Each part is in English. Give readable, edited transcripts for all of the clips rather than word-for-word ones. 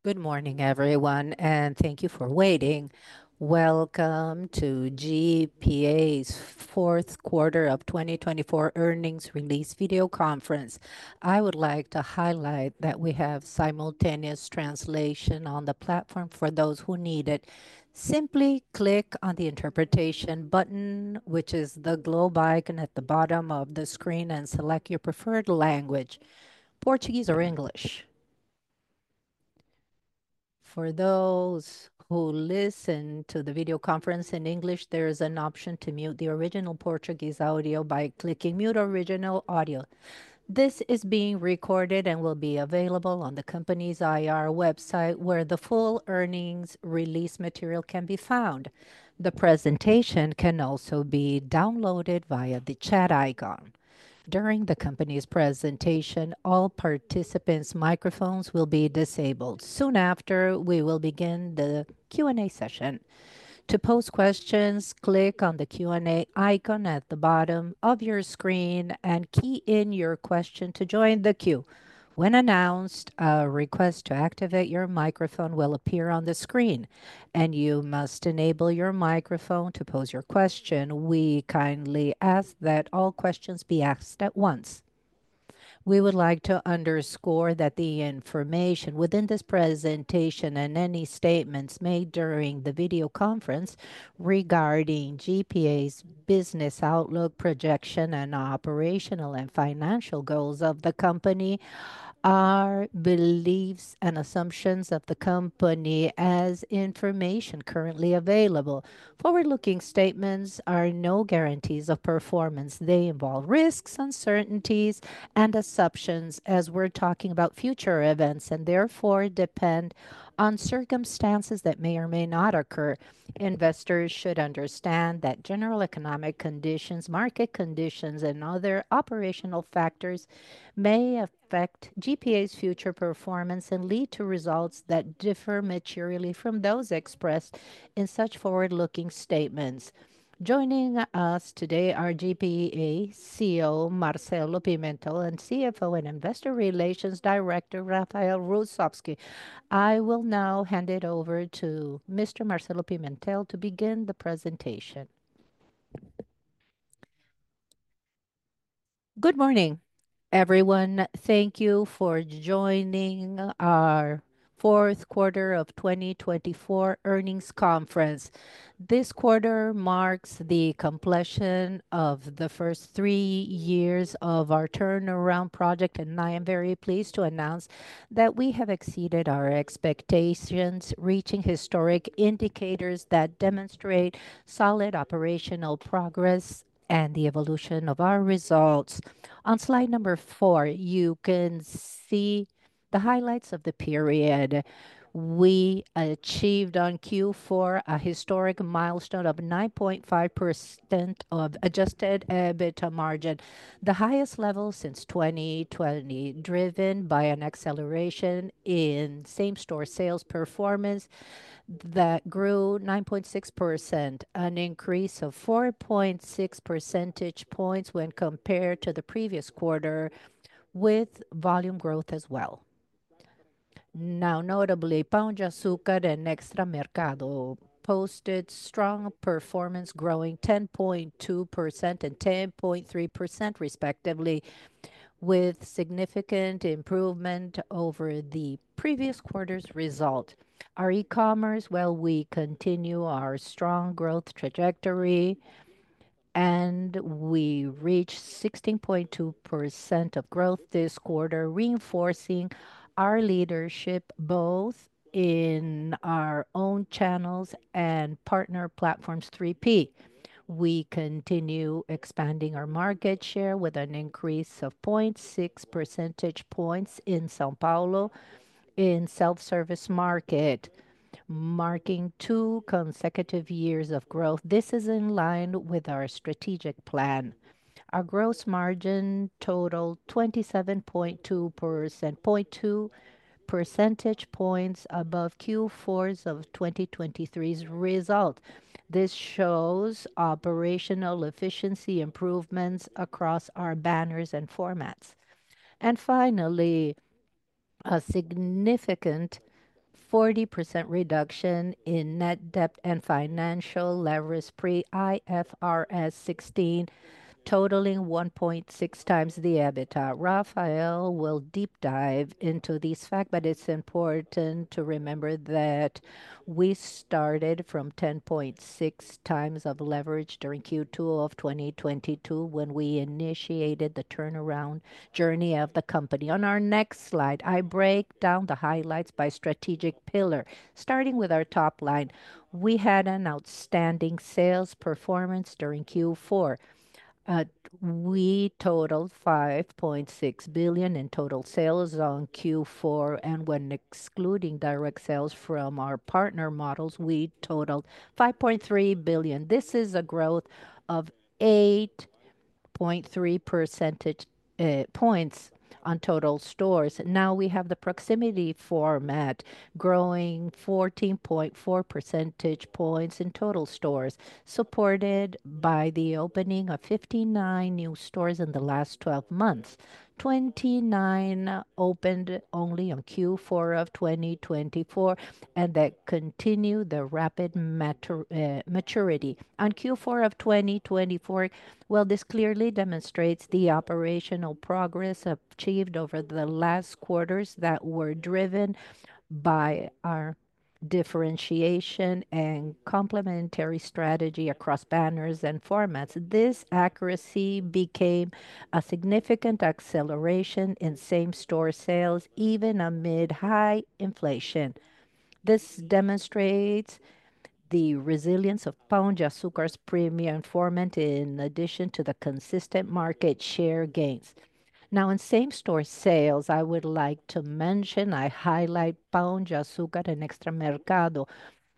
Good morning, everyone, and thank you for waiting. Welcome to GPA's fourth quarter of 2024 earnings release video conference. I would like to highlight that we have simultaneous translation on the platform for those who need it. Simply click on the interpretation button, which is the globe icon at the bottom of the screen, and select your preferred language, Portuguese or English. For those who listen to the video conference in English, there is an option to mute the original Portuguese audio by clicking Mute Original Audio. This is being recorded and will be available on the company's IR website, where the full earnings release material can be found. The presentation can also be downloaded via the chat icon. During the company's presentation, all participants' microphones will be disabled. Soon after, we will begin the Q&A session. To pose questions, click on the Q&A icon at the bottom of your screen and key in your question to join the queue. When announced, a request to activate your microphone will appear on the screen, and you must enable your microphone to pose your question. We kindly ask that all questions be asked at once. We would like to underscore that the information within this presentation and any statements made during the video conference regarding GPA's business outlook, projection, and operational and financial goals of the company are beliefs and assumptions of the company as information currently available. Forward-looking statements are no guarantees of performance. They involve risks, uncertainties, and assumptions as we're talking about future events and therefore depend on circumstances that may or may not occur. Investors should understand that general economic conditions, market conditions, and other operational factors may affect GPA's future performance and lead to results that differ materially from those expressed in such forward-looking statements. Joining us today are GPA CEO Marcelo Pimentel and CFO and Investor Relations Director Rafael Russowski. I will now hand it over to Mr. Marcelo Pimentel to begin the presentation. Good morning, everyone. Thank you for joining our fourth quarter of 2024 earnings conference. This quarter marks the completion of the first 3 years of our turnaround project, and I am very pleased to announce that we have exceeded our expectations, reaching historic indicators that demonstrate solid operational progress and the evolution of our results. On slide number 4, you can see the highlights of the period. We achieved on Q4 a historic milestone of 9.5% of adjusted EBITDA margin, the highest level since 2020, driven by an acceleration in same-store sales performance that grew 9.6%, an increase of 4.6 percentage points when compared to the previous quarter, with volume growth as well. Now, notably, Pão de Açúcar and Extra Mercado posted strong performance, growing 10.2% and 10.3% respectively, with significant improvement over the previous quarter's result. Our e-commerce, well, we continue our strong growth trajectory, and we reached 16.2% of growth this quarter, reinforcing our leadership both in our own channels and partner platforms 3P. We continue expanding our market share with an increase of 0.6 percentage points in São Paulo in self-service market, marking 2 consecutive years of growth. This is in line with our strategic plan. Our gross margin totaled 27.2%, zero point 2 percentage points above Q4's of 2023's result. This shows operational efficiency improvements across our banners and formats. And finally, a significant 40% reduction in net debt and financial leverage pre-IFRS 16, totaling 1.6 times the EBITDA. Rafael will deep dive into these facts, but it's important to remember that we started from 10.6 times of leverage during Q2 of 2022 when we initiated the turnaround journey of the company. On our next slide, I break down the highlights by strategic pillar. Starting with our top line, we had an outstanding sales performance during Q4. uh, we totaled 5.6 billion in total sales on Q4, and when excluding direct sales from our partner models, we totaled 5.3 billion. This is a growth of 8.3 percentage points on total stores. Now we have the proximity format growing 14.4 percentage points in total stores, supported by the opening of 59 new stores in the last 12 months. 29 opened only on Q4 of 2024, and that continue the rapid maturity. On Q4 of 2024, well, this clearly demonstrates the operational progress achieved over the last quarters that were driven by our differentiation and complementary strategy across banners and formats. This accuracy became a significant acceleration in same-store sales, even amid high inflation. This demonstrates the resilience of Pão de Açúcar's premium format in addition to the consistent market share gains. Now, in same-store sales, I would like to mention, I highlight Pão de Açúcar and Extra Mercado.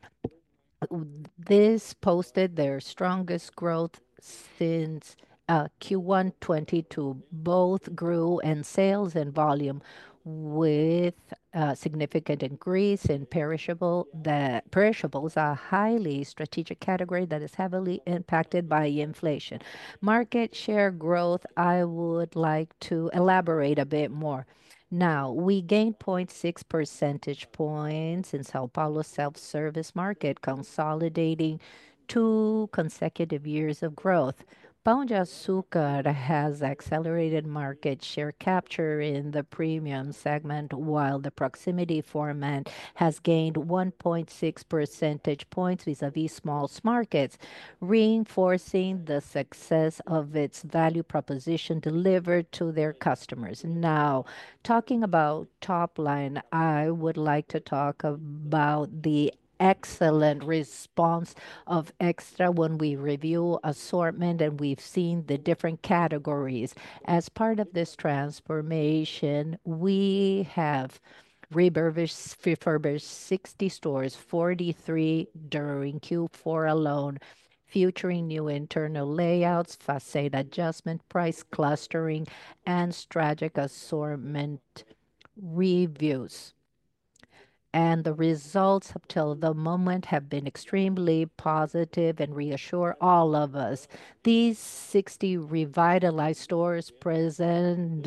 This posted their strongest growth since Q1 22. Both grew in sales and volume with a significant increase in perishable. The perishables are a highly strategic category that is heavily impacted by inflation. Market share growth, I would like to elaborate a bit more. Now, we gained zero point 0.6 percentage points in Sao Paulo's self-service market, consolidating 2 consecutive years of growth. Pão de Açúcar has accelerated market share capture in the premium segment, while the proximity format has gained 1.6 percentage points vis-à-vis small markets, reinforcing the success of its value proposition delivered to their customers. Now, talking about top line, I would like to talk about the excellent response of Extra when we review assortment and we've seen the different categories. As part of this transformation, we have refurbished 60 stores, 43 during Q4 alone, featuring new internal layouts, facade adjustment, price clustering, and strategic assortment reviews. And the results up till the moment have been extremely positive and reassure all of us. These 60 revitalized stores present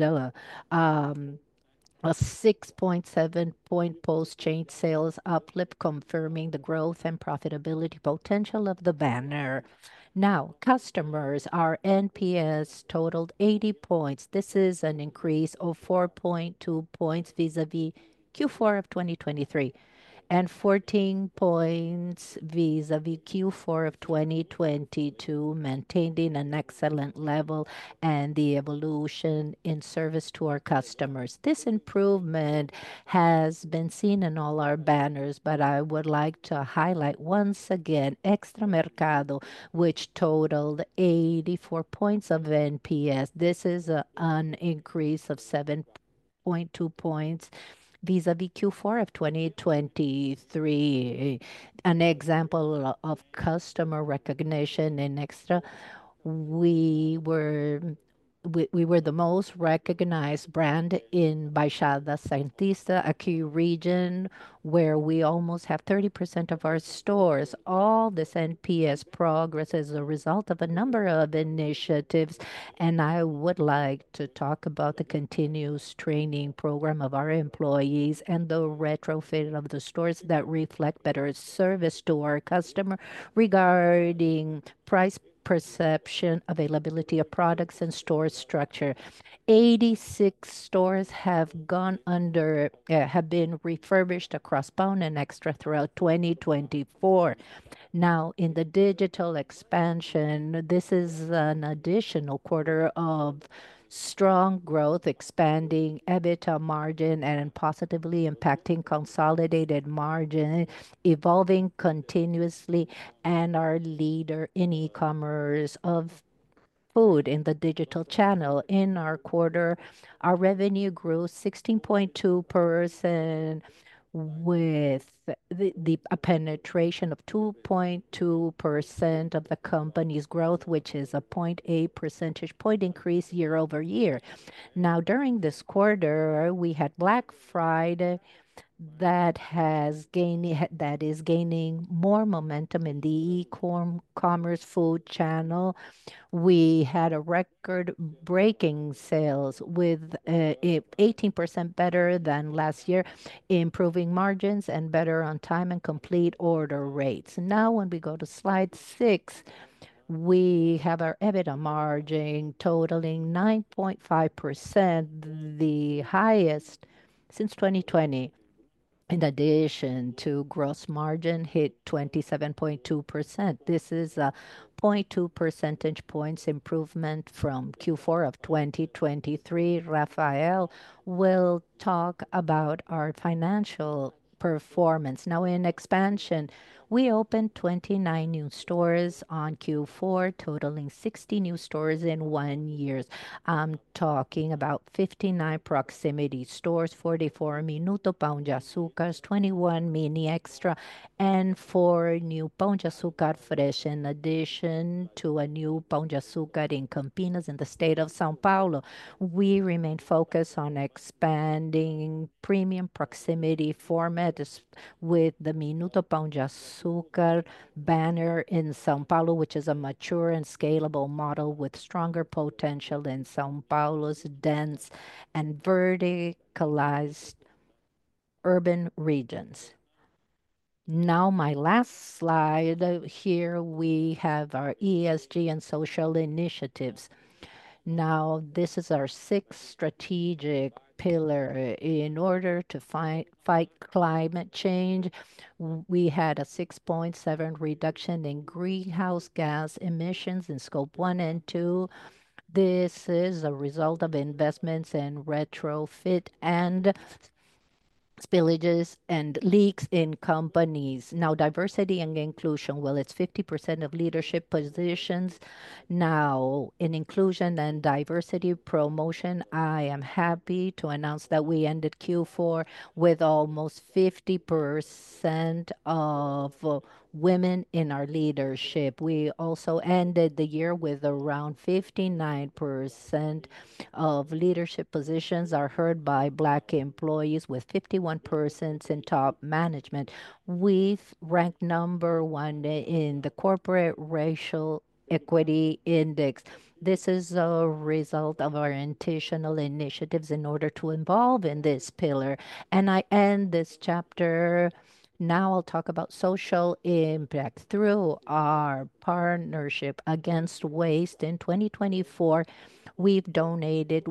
a 6.7 point post change sales uplift, confirming the growth and profitability potential of the banner. Now, customers, our NPS totaled 80 points. This is an increase of 4.2 points vis-à-vis Q4 of 2023 and 14 points vis-à-vis Q4 of 2022, maintaining an excellent level and the evolution in service to our customers. This improvement has been seen in all our banners, but I would like to highlight once again Extra Mercado, which totaled 84 points of NPS. This is an increase of 7.2 points vis-à-vis Q4 of 2023. An example of customer recognition in Extra, we were we were the most recognized brand in Baixada Santista, a key region where we almost have 30% of our stores. All this NPS progress is a result of a number of initiatives, and I would like to talk about the continuous training program of our employees and the retrofit of the stores that reflect better service to our customer regarding price perception, availability of products, and store structure. 86 stores have been refurbished across Pão and Extra throughout 2024. Now, in the digital expansion, this is an additional quarter of strong growth, expanding EBITDA margin and positively impacting consolidated margin, evolving continuously, and our leader in e-commerce of food in the digital channel. In our quarter, our revenue grew 16.2% with a penetration of 2.2% of the company's growth, which is a zero point 0.8 percentage point increase year over year. Now, during this quarter, we had Black Friday that is gaining more momentum in the e-commerce food channel. We had a record-breaking sales with 18% better than last year, improving margins and better on time and complete order rates. Now, when we go to slide 6, we have our EBITDA margin totaling 9.5%, the highest since 2020. In addition to gross margin hit 27.2%. This is a zero point 0.2 percentage points improvement from Q4 of 2023. Rafael will talk about our financial performance. Now, in expansion, we opened 29 new stores on Q4, totaling 60 new stores in 1 year. I'm talking about 59 proximity stores, 44 Minuto Pão de Açúcar, 21 Mini Extra, and 4 new Pão de Açúcar Fresh, in addition to a new Pão de Açúcar in Campinas in the state of São Paulo. We remain focused on expanding premium proximity formats with the Minuto Pão de Açúcar banner in São Paulo, which is a mature and scalable model with stronger potential in São Paulo's dense and verticalized urban regions. Now, my last slide. Here we have our ESG and social initiatives. Now, this is our sixth strategic pillar. In order to fight climate change, we had a 6.7 reduction in greenhouse gas emissions in scope 1 and 2. This is a result of investments in retrofit and spillages and leaks in companies. Now, diversity and inclusion, well, it's 50% of leadership positions. Now, in inclusion and diversity promotion, I am happy to announce that we ended Q4 with almost 50% of women in our leadership. We also ended the year with around 59% of leadership positions are held by Black employees, with 51% in top management. We've ranked number one in the corporate racial equity index. This is a result of our intentional initiatives in order to involve in this pillar. And I end this chapter. Now I'll talk about social impact. Through our partnership against waste in 2024, we've donated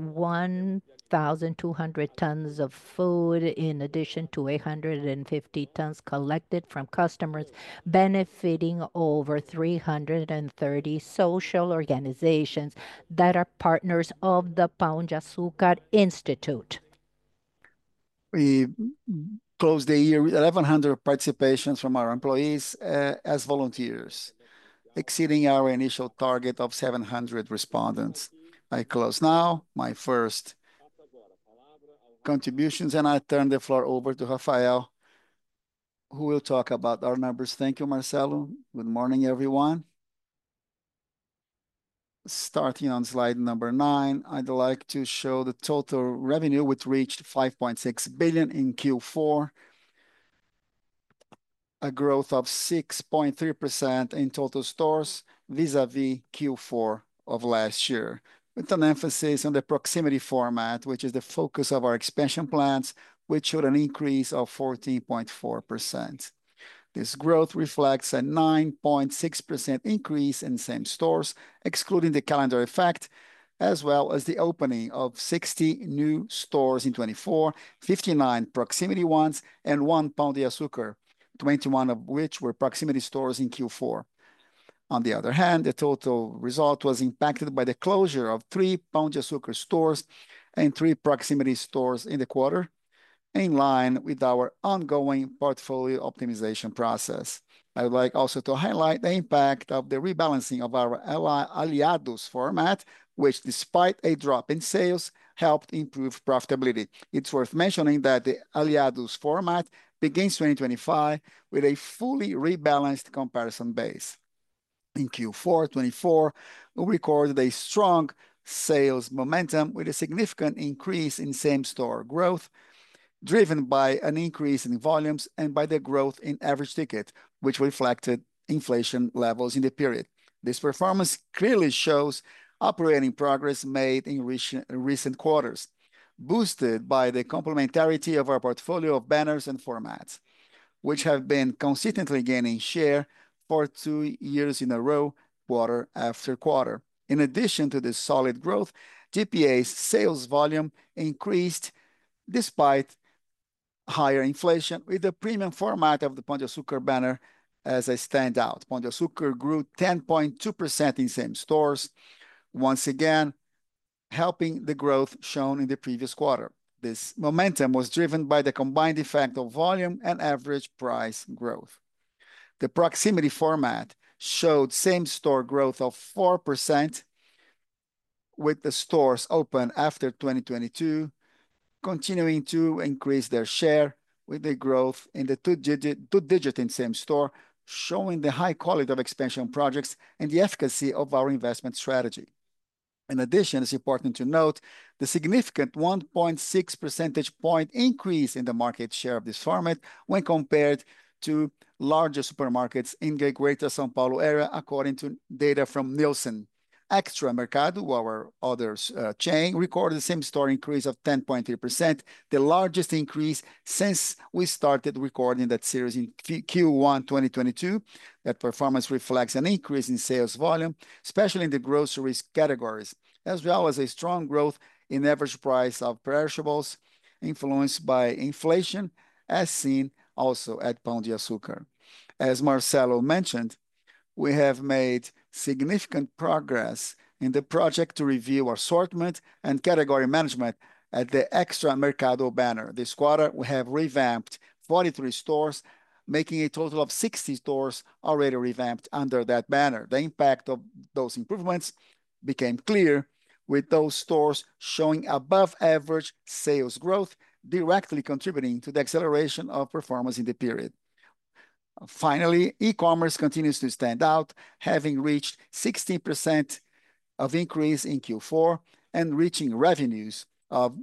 1,200 tons of food, in addition to 850 tons collected from customers, benefiting over 330 social organizations that are partners of the Pão de Açúcar Institute. We closed the year with 1,100 participations from our employees as volunteers, exceeding our initial target of 700 respondents. I close now my first contributions, and I turn the floor over to Rafael, who will talk about our numbers. Thank you, Marcelo. Good morning, everyone. Starting on slide number 9, I'd like to show the total revenue, which reached 5.6 billion in Q4, a growth of 6.3% in total stores vis-à-vis Q4 of last year, with an emphasis on the proximity format, which is the focus of our expansion plans, which showed an increase of 14.4%. This growth reflects a 9.6% increase in same stores, excluding the calendar effect, as well as the opening of 60 new stores in 2024, 59 proximity ones, and 1 Pão de Açúcar, 21 of which were proximity stores in Q4. On the other hand, the total result was impacted by the closure of 3 Pão de Açúcar stores and 3 proximity stores in the quarter, in line with our ongoing portfolio optimization process. I would like also to highlight the impact of the rebalancing of our Aliados format, which, despite a drop in sales, helped improve profitability. It's worth mentioning that the Aliados format begins 2025 with a fully rebalanced comparison base. In Q4 2024, we recorded a strong sales momentum with a significant increase in same-store growth, driven by an increase in volumes and by the growth in average ticket, which reflected inflation levels in the period. This performance clearly shows operating progress made in recent quarters, boosted by the complementarity of our portfolio of banners and formats, which have been consistently gaining share for 2 years in a row, quarter after quarter. In addition to this solid growth, GPA's sales volume increased despite higher inflation, with the premium format of the Pão de Açúcar banner as a standout. Pão de Açúcar grew 10.2% in same stores, once again helping the growth shown in the previous quarter. This momentum was driven by the combined effect of volume and average price growth. The proximity format showed same-store growth of 4%, with the stores open after 2022 continuing to increase their share, with the growth in the two-digit in same store, showing the high quality of expansion projects and the efficacy of our investment strategy. In addition, it's important to note the significant 1.6 percentage point increase in the market share of this format when compared to larger supermarkets in the Greater São Paulo area, according to data from Nielsen. Extra Mercado, our other chain, recorded the same-store increase of 10.3%, the largest increase since we started recording that series in Q1 2022. That performance reflects an increase in sales volume, especially in the groceries categories, as well as a strong growth in average price of perishables, influenced by inflation, as seen also at Pão de Açúcar. As Marcelo mentioned, we have made significant progress in the project to review assortment and category management at the Extra Mercado banner. This quarter, we have revamped 43 stores, making a total of 60 stores already revamped under that banner. The impact of those improvements became clear, with those stores showing above-average sales growth, directly contributing to the acceleration of performance in the period. Finally, e-commerce continues to stand out, having reached 16% of increase in Q4 and reaching revenues of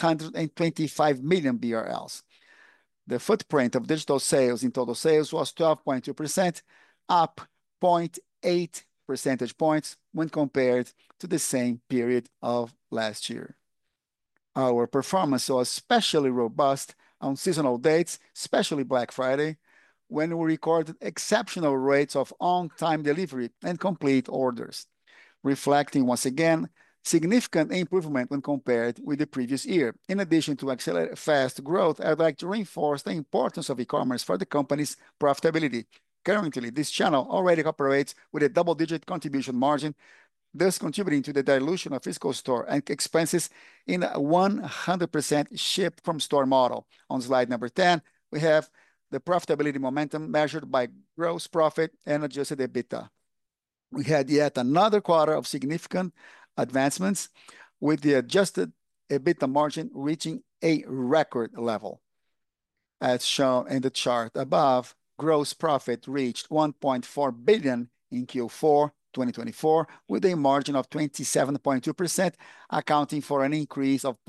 625 million BRL. The footprint of digital sales in total sales was 12.2%, up 0.8 percentage points when compared to the same period of last year. Our performance was especially robust on seasonal dates, especially Black Friday, when we recorded exceptional rates of on-time delivery and complete orders, reflecting once again significant improvement when compared with the previous year. In addition to accelerated fast growth, I'd like to reinforce the importance of e-commerce for the company's profitability. Currently, this channel already operates with a double-digit contribution margin, thus contributing to the dilution of physical store and expenses in a 100% ship from store model. On slide number 10, we have the profitability momentum measured by gross profit and adjusted EBITDA. We had yet another quarter of significant advancements, with the adjusted EBITDA margin reaching a record level. As shown in the chart above, gross profit reached 1.4 billion in Q4, 2024, with a margin of 27.2%, accounting for an increase of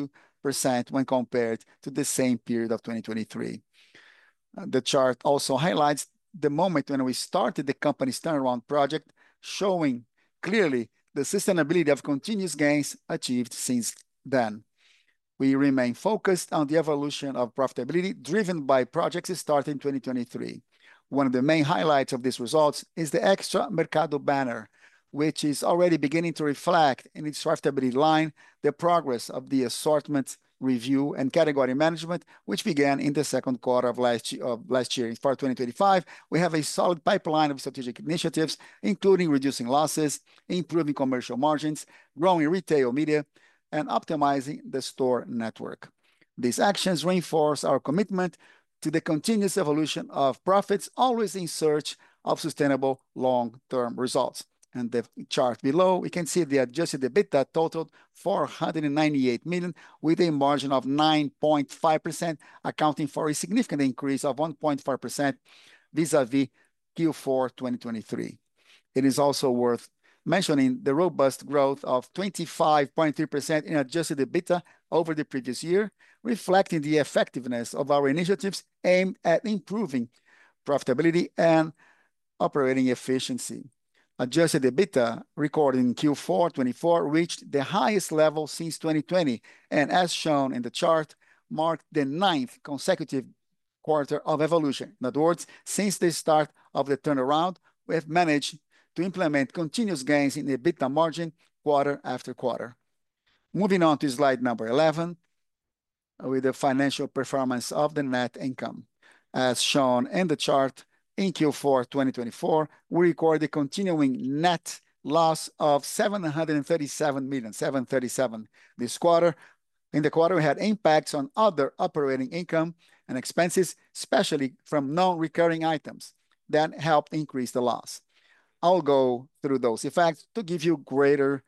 0.2% when compared to the same period of 2023. The chart also highlights the moment when we started the company's turnaround project, showing clearly the sustainability of continuous gains achieved since then. We remain focused on the evolution of profitability driven by projects started in 2023. One of the main highlights of these results is the Extra Mercado banner, which is already beginning to reflect in its profitability line the progress of the assortment review and category management, which began in the second quarter of last year. For 2025, we have a solid pipeline of strategic initiatives, including reducing losses, improving commercial margins, growing retail media, and optimizing the store network. These actions reinforce our commitment to the continuous evolution of profits, always in search of sustainable long-term results. And the chart below, we can see the adjusted EBITDA totaled 498 million, with a margin of 9.5%, accounting for a significant increase of 1.4% vis-à-vis Q4 2023. It is also worth mentioning the robust growth of 25.3% in adjusted EBITDA over the previous year, reflecting the effectiveness of our initiatives aimed at improving profitability and operating efficiency. Adjusted EBITDA recorded in Q4 2024 reached the highest level since 2020, and as shown in the chart, marked the 9th consecutive quarter of evolution. In other words, since the start of the turnaround, we have managed to implement continuous gains in the EBITDA margin quarter after quarter. Moving on to slide number 11, with the financial performance of the net income. As shown in the chart, in Q4 2024, we recorded a continuing net loss of 737 million, 737 this quarter. In the quarter, we had impacts on other operating income and expenses, especially from non-recurring items that helped increase the loss. I'll go through those effects to give you greater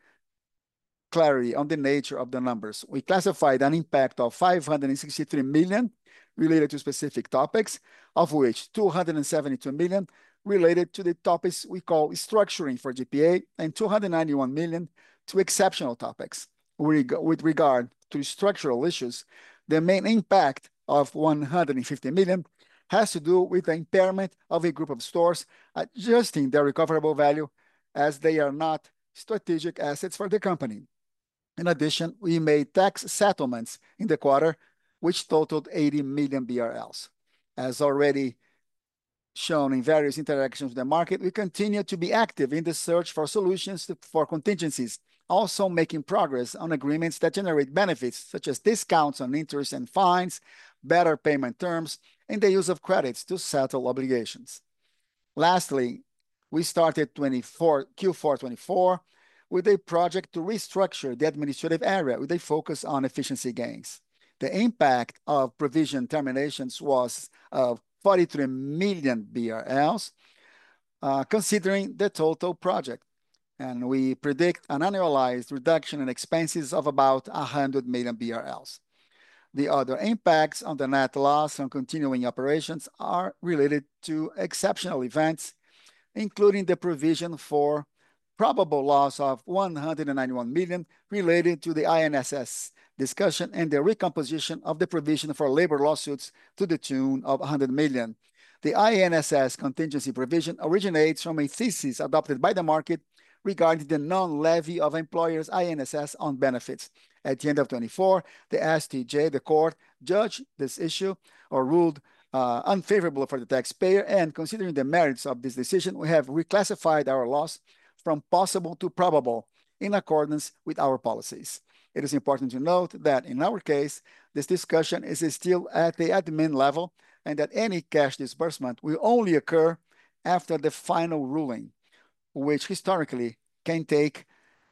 clarity on the nature of the numbers. We classified an impact of 563 million related to specific topics, of which 272 million related to the topics we call structuring for GPA, and 291 million to exceptional topics. With regard to structural issues, the main impact of 150 million has to do with the impairment of a group of stores, adjusting their recoverable value as they are not strategic assets for the company. In addition, we made tax settlements in the quarter, which totaled 80 million BRL. As already shown in various interactions with the market, we continue to be active in the search for solutions for contingencies, also making progress on agreements that generate benefits, such as discounts on interest and fines, better payment terms, and the use of credits to settle obligations. Lastly, we started Q4 2024 with a project to restructure the administrative area with a focus on efficiency gains. The impact of provision terminations was of 43 million BRL, considering the total project, and we predict an annualized reduction in expenses of about 100 million BRL. The other impacts on the net loss on continuing operations are related to exceptional events, including the provision for probable loss of 191 million related to the INSS discussion and the recomposition of the provision for labor lawsuits to the tune of 100 million. The INSS contingency provision originates from a thesis adopted by the market regarding the non-levy of employers' INSS on benefits. At the end of 2024, the STJ, the court, judged this issue or ruled unfavorable for the taxpayer, and considering the merits of this decision, we have reclassified our loss from possible to probable in accordance with our policies. It is important to note that in our case, this discussion is still at the admin level and that any cash disbursement will only occur after the final ruling, which historically can take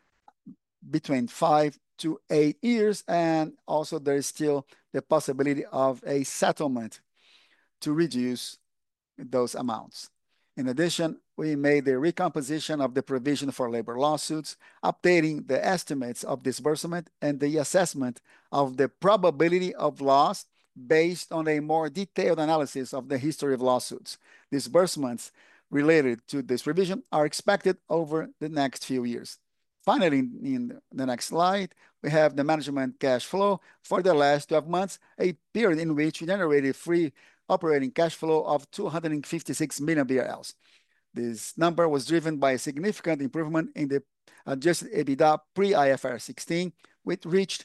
between 5 to 8 years, and also there is still the possibility of a settlement to reduce those amounts. In addition, we made the recomposition of the provision for labor lawsuits, updating the estimates of disbursement and the assessment of the probability of loss based on a more detailed analysis of the history of lawsuits. Disbursements related to this revision are expected over the next few years. Finally, in the next slide, we have the management cash flow for the last 12 months, a period in which we generated free operating cash flow of 256 million BRL. This number was driven by a significant improvement in the adjusted EBITDA pre-IFRS 16, which reached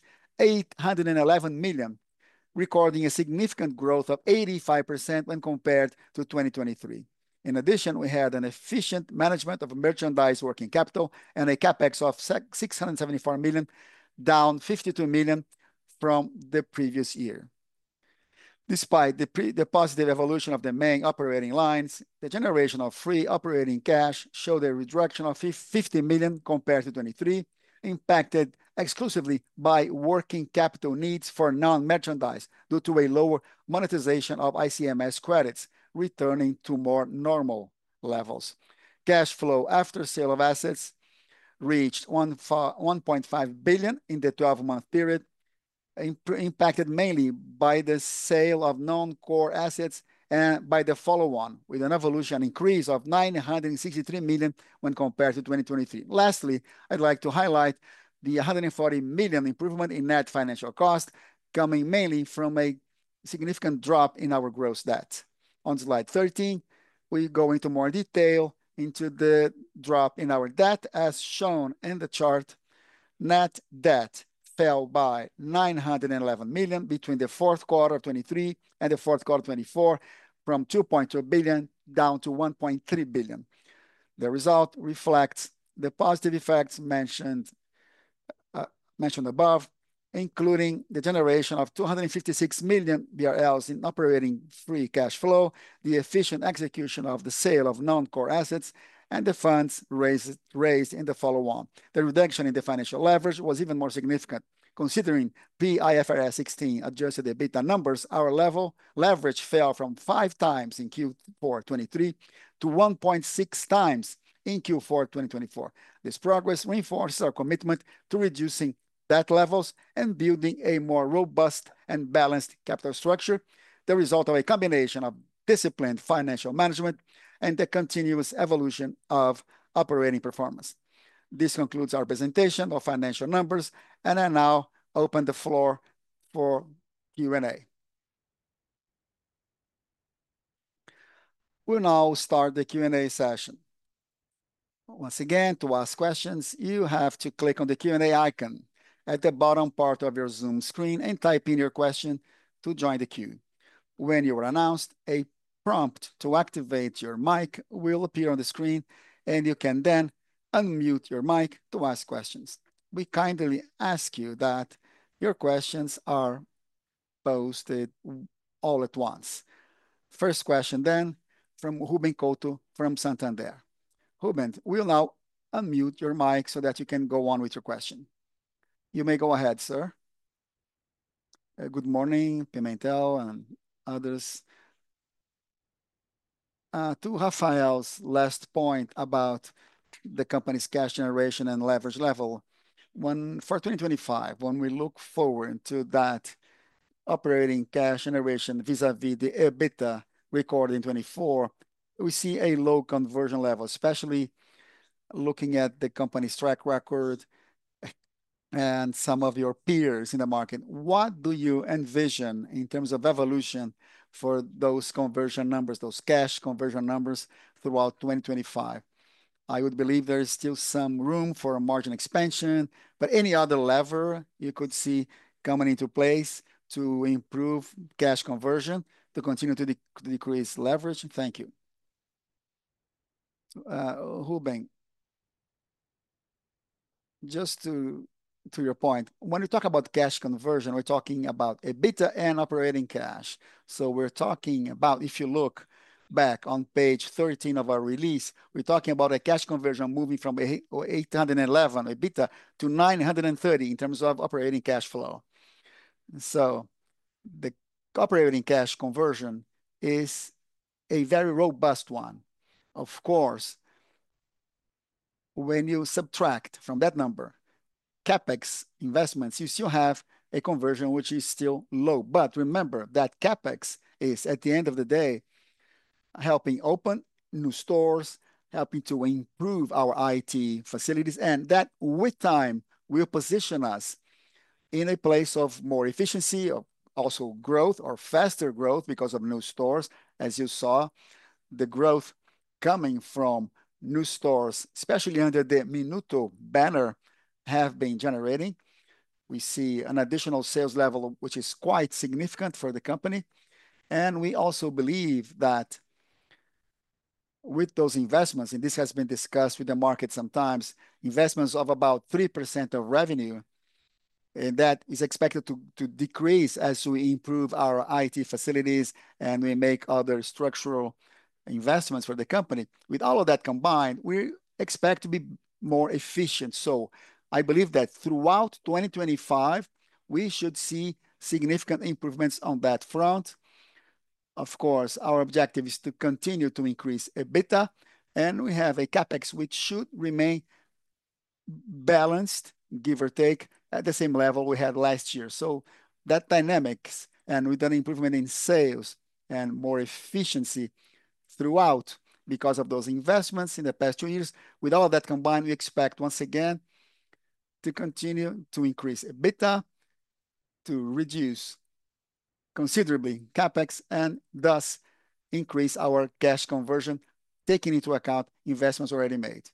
811 million, recording a significant growth of 85% when compared to 2023. In addition, we had an efficient management of merchandise working capital and a CapEx of 674 million, down 52 million from the previous year. Despite the positive evolution of the main operating lines, the generation of free operating cash showed a reduction of 50 million compared to 2023, impacted exclusively by working capital needs for non-merchandise due to a lower monetization of ICMS credits, returning to more normal levels. Cash flow after sale of assets reached 1.5 billion in the 12-month period, impacted mainly by the sale of non-core assets and by the follow-on, with an evolution increase of 963 million when compared to 2023. Lastly, I'd like to highlight the 140 million improvement in net financial cost, coming mainly from a significant drop in our gross debt. On slide 13, we go into more detail into the drop in our debt, as shown in the chart. Net debt fell by 911 million between the fourth quarter of 2023 and the fourth quarter of 2024, from 2.2 billion down to 1.3 billion. The result reflects the positive effects mentioned above, including the generation of 256 million BRL in operating free cash flow, the efficient execution of the sale of non-core assets, and the funds raised in the follow-on. The reduction in the financial leverage was even more significant. Considering pre-IFRS 16 adjusted EBITDA numbers, our leverage fell from 5 times in Q4 2023 to 1.6 times in Q4 2024. This progress reinforces our commitment to reducing debt levels and building a more robust and balanced capital structure, the result of a combination of disciplined financial management and the continuous evolution of operating performance. This concludes our presentation of financial numbers, and I now open the floor for Q&A. We'll now start the Q&A session. Once again, to ask questions, you have to click on the Q&A icon at the bottom part of your Zoom screen and type in your question to join the queue. When you are announced, a prompt to activate your mic will appear on the screen, and you can then unmute your mic to ask questions. We kindly ask you that your questions are posted all at once. First question then from Ruben Couto from Santander. Ruben, we'll now unmute your mic so that you can go on with your question. You may go ahead, sir. Good morning, Pimentel and others. To Rafael's last point about the company's cash generation and leverage level, for 2025, when we look forward to that operating cash generation vis-à-vis the EBITDA recorded in 2024, we see a low conversion level, especially looking at the company's track record and some of your peers in the market. What do you envision in terms of evolution for those conversion numbers, those cash conversion numbers throughout 2025? I would believe there is still some room for a margin expansion, but any other lever you could see coming into place to improve cash conversion, to continue to decrease leverage? Thank you. Ruben, just to your point, when we talk about cash conversion, we're talking about EBITDA and operating cash. So we're talking about, if you look back on page 13 of our release, we're talking about a cash conversion moving from 811 EBITDA to 930 in terms of operating cash flow. So the operating cash conversion is a very robust one. Of course, when you subtract from that number CapEx investments, you still have a conversion which is still low. But remember that CapEx is, at the end of the day, helping open new stores, helping to improve our IT facilities, and that with time will position us in a place of more efficiency, of also growth or faster growth because of new stores. As you saw, the growth coming from new stores, especially under the Minuto banner, have been generating. We see an additional sales level, which is quite significant for the company. And we also believe that with those investments, and this has been discussed with the market sometimes, investments of about 3% of revenue, and that is expected to decrease as we improve our IT facilities and we make other structural investments for the company. With all of that combined, we expect to be more efficient. So I believe that throughout 2025, we should see significant improvements on that front. Of course, our objective is to continue to increase EBITDA, and we have a CapEx which should remain balanced, give or take, at the same level we had last year. So that dynamics and with an improvement in sales and more efficiency throughout because of those investments in the past 2 years, with all of that combined, we expect once again to continue to increase EBITDA, to reduce considerably CapEx, and thus increase our cash conversion, taking into account investments already made.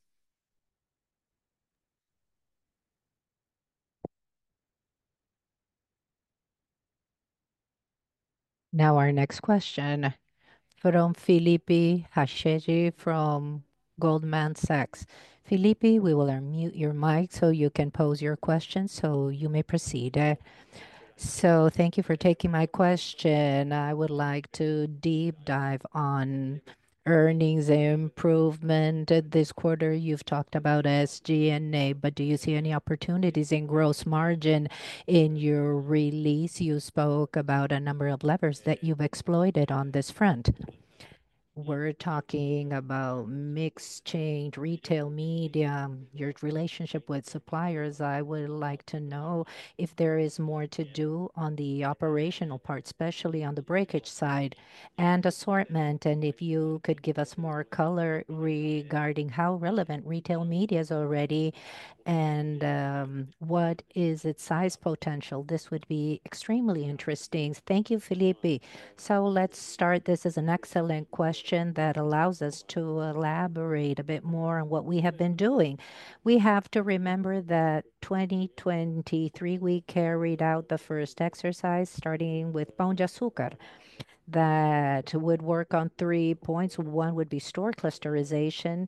Now, our next question from Felipe Hacheri from Goldman Sachs. Felipe, we will unmute your mic so you can pose your question, so you may proceed. So thank you for taking my question. I would like to deep dive on earnings improvement. This quarter, you've talked about SG&A, but do you see any opportunities in gross margin? In your release, you spoke about a number of levers that you've exploited on this front. We're talking about mix change, retail media, your relationship with suppliers. I would like to know if there is more to do on the operational part, especially on the breakage side and assortment, and if you could give us more color regarding how relevant retail media is already and what is its size potential. This would be extremely interesting. Thank you, Felipe. So let's start. This is an excellent question that allows us to elaborate a bit more on what we have been doing. We have to remember that 2023, we carried out the first exercise starting with Pão de Açúcar that would work on 3 points. One would be store clusterization,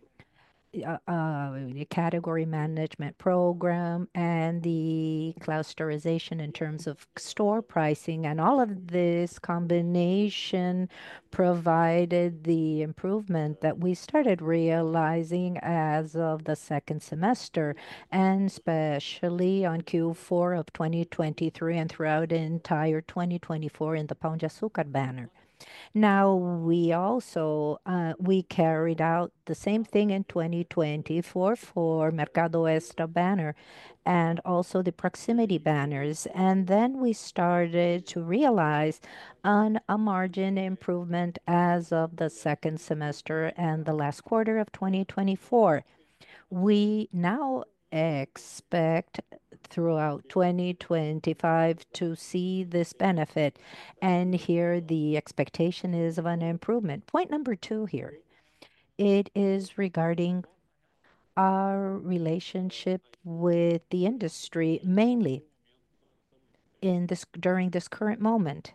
the category management program, and the clusterization in terms of store pricing. And all of this combination provided the improvement that we started realizing as of the second semester, and especially on Q4 of 2023 and throughout the entire 2024 in the Pão de Açúcar banner. Now, we also we carried out the same thing in 2024 for Mercado Extra banner and also the proximity banners. And then we started to realize on a margin improvement as of the second semester and the last quarter of 2024. We now expect throughout 2025 to see this benefit. And here the expectation is of an improvement. Point number two here, it is regarding our relationship with the industry, mainly in this during this current moment.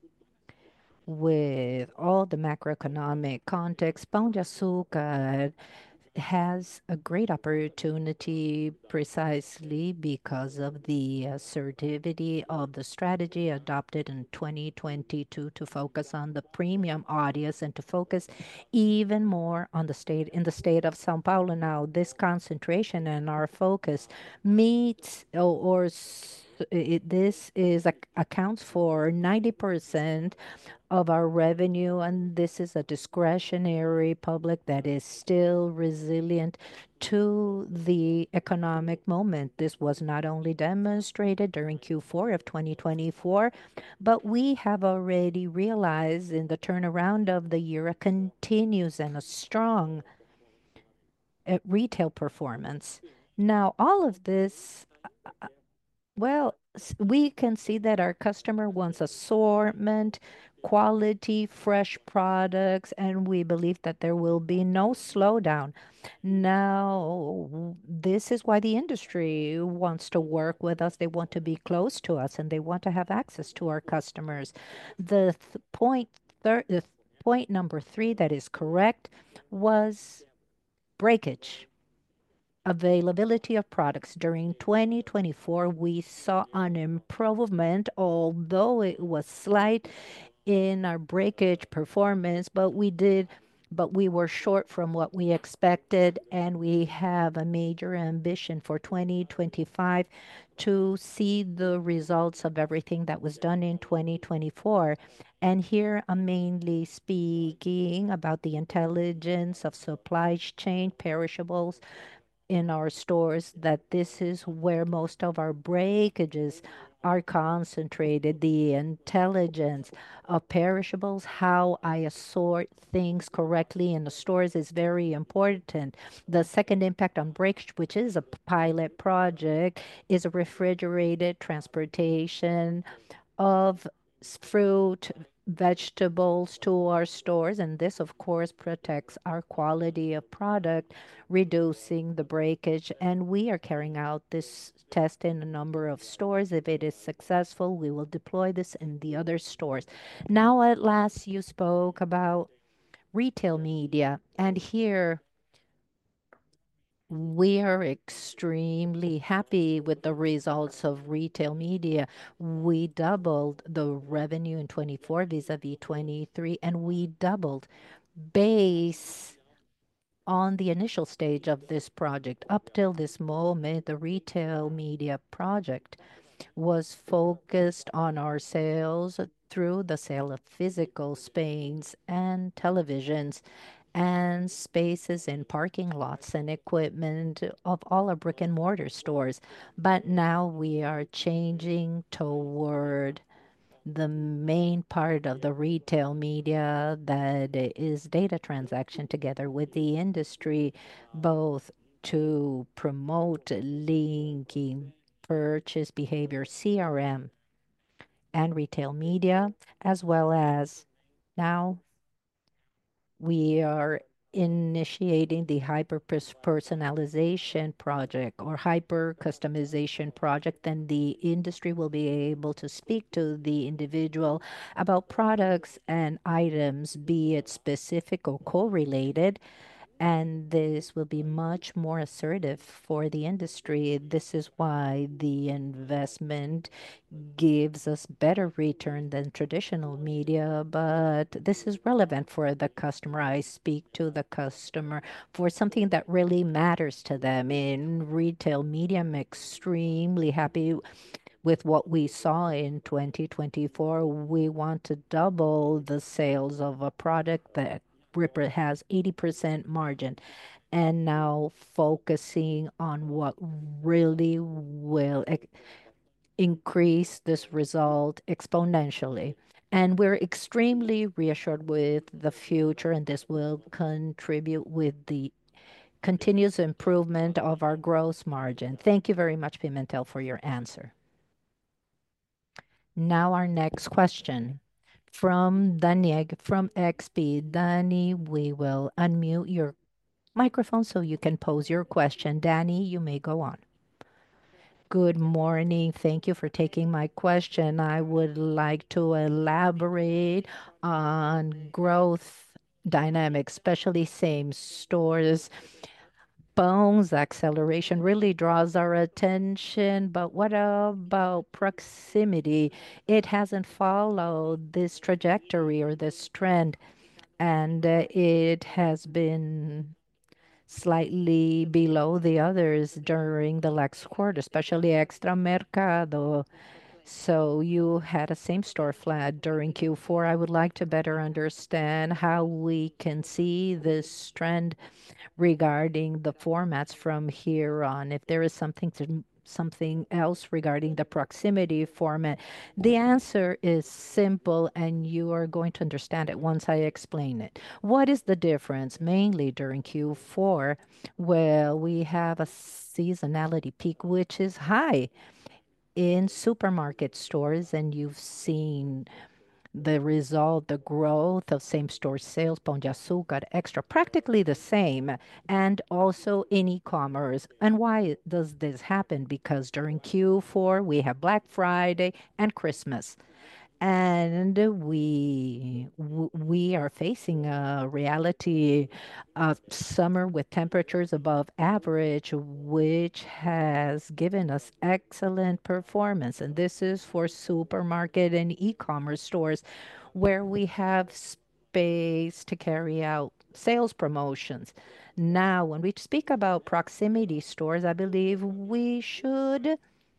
With all the macroeconomic context, Pão de Açúcar has a great opportunity precisely because of the assertivity of the strategy adopted in 2022 to focus on the premium audience and to focus even more on the state in the state of São Paulo. Now, this concentration and our focus meets or this is accounts for 90% of our revenue, and this is a discretionary public that is still resilient to the economic moment. This was not only demonstrated during Q4 of 2024, but we have already realized in the turnaround of the year a continuous and a strong retail performance. Now, all of this, well, we can see that our customer wants assortment, quality, fresh products, and we believe that there will be no slowdown. Now, this is why the industry wants to work with us. They want to be close to us and they want to have access to our customers. The the point number three that is correct was breakage. Availability of products. During 2024, we saw an improvement, although it was slight in our breakage performance, but we were short from what we expected, and we have a major ambition for 2025 to see the results of everything that was done in 2024. And here I'm mainly speaking about the intelligence of supply chain perishables in our stores, that this is where most of our breakages are concentrated. The intelligence of perishables, how I assort things correctly in the stores is very important. The second impact on breakage, which is a pilot project, is a refrigerated transportation of fruit, vegetables to our stores. And this, of course, protects our quality of product, reducing the breakage. And we are carrying out this test in a number of stores. If it is successful, we will deploy this in the other stores. Now, at last, you spoke about retail media. And here, we are extremely happy with the results of retail media. We doubled the revenue in 24 vis-a-vis 23, and we doubled base on the initial stage of this project. Up till this moment, the retail media project was focused on our sales through the sale of physical space and televisions and spaces in parking lots and equipment of all our brick and mortar stores. But now we are changing toward the main part of the retail media, that is data transaction together with the industry, both to promote linking purchase behavior, CRM, and retail media, as well as now we are initiating the hyper personalization project or hyper customization project. Then the industry will be able to speak to the individual about products and items, be it specific or correlated, and this will be much more assertive for the industry. This is why the investment gives us better return than traditional media, but this is relevant for the customer. I speak to the customer for something that really matters to them. In retail media, I'm extremely happy with what we saw in 2024. We want to double the sales of a product that Ripper has 80% margin, and now focusing on what really will increase this result exponentially. And we're extremely reassured with the future, and this will contribute with the continuous improvement of our gross margin. Thank you very much, Pimentel, for your answer. Now, our next question from Daniel from XP. Danny, we will unmute your microphone so you can pose your question. Danny, you may go on. Good morning. Thank you for taking my question. I would like to elaborate on growth dynamics, especially same stores. Bones acceleration really draws our attention, but what about proximity? It hasn't followed this trajectory or this trend, and it has been slightly below the others during the last quarter, especially Extra Mercado. So you had a same store flat during Q4. I would like to better understand how we can see this trend regarding the formats from here on. If there is something else regarding the proximity format, the answer is simple and you are going to understand it once I explain it. What is the difference mainly during Q4? Well, we have a seasonality peak which is high in supermarket stores, and you've seen the result, the growth of same-store sales, Pão de Açúcar, Extra, practically the same, and also in e-commerce. And why does this happen? Because during Q4, we have Black Friday and Christmas. And we are facing a reality of summer with temperatures above average, which has given us excellent performance. And this is for supermarket and e-commerce stores where we have space to carry out sales promotions. Now, when we speak about proximity stores, I believe we should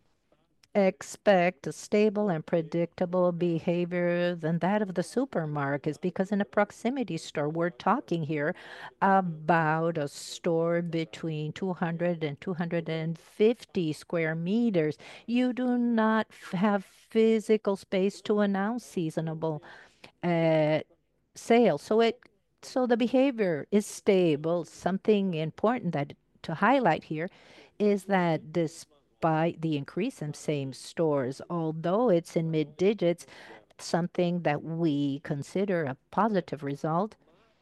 expect a stable and predictable behavior than that of the supermarkets, because in a proximity store, we're talking here about a store between 200 and 250 square meters. You do not have physical space to announce seasonable uh, sales. So the behavior is stable. Something important that to highlight here is that despite the increase in same stores, although it's in mid digits, something that we consider a positive result,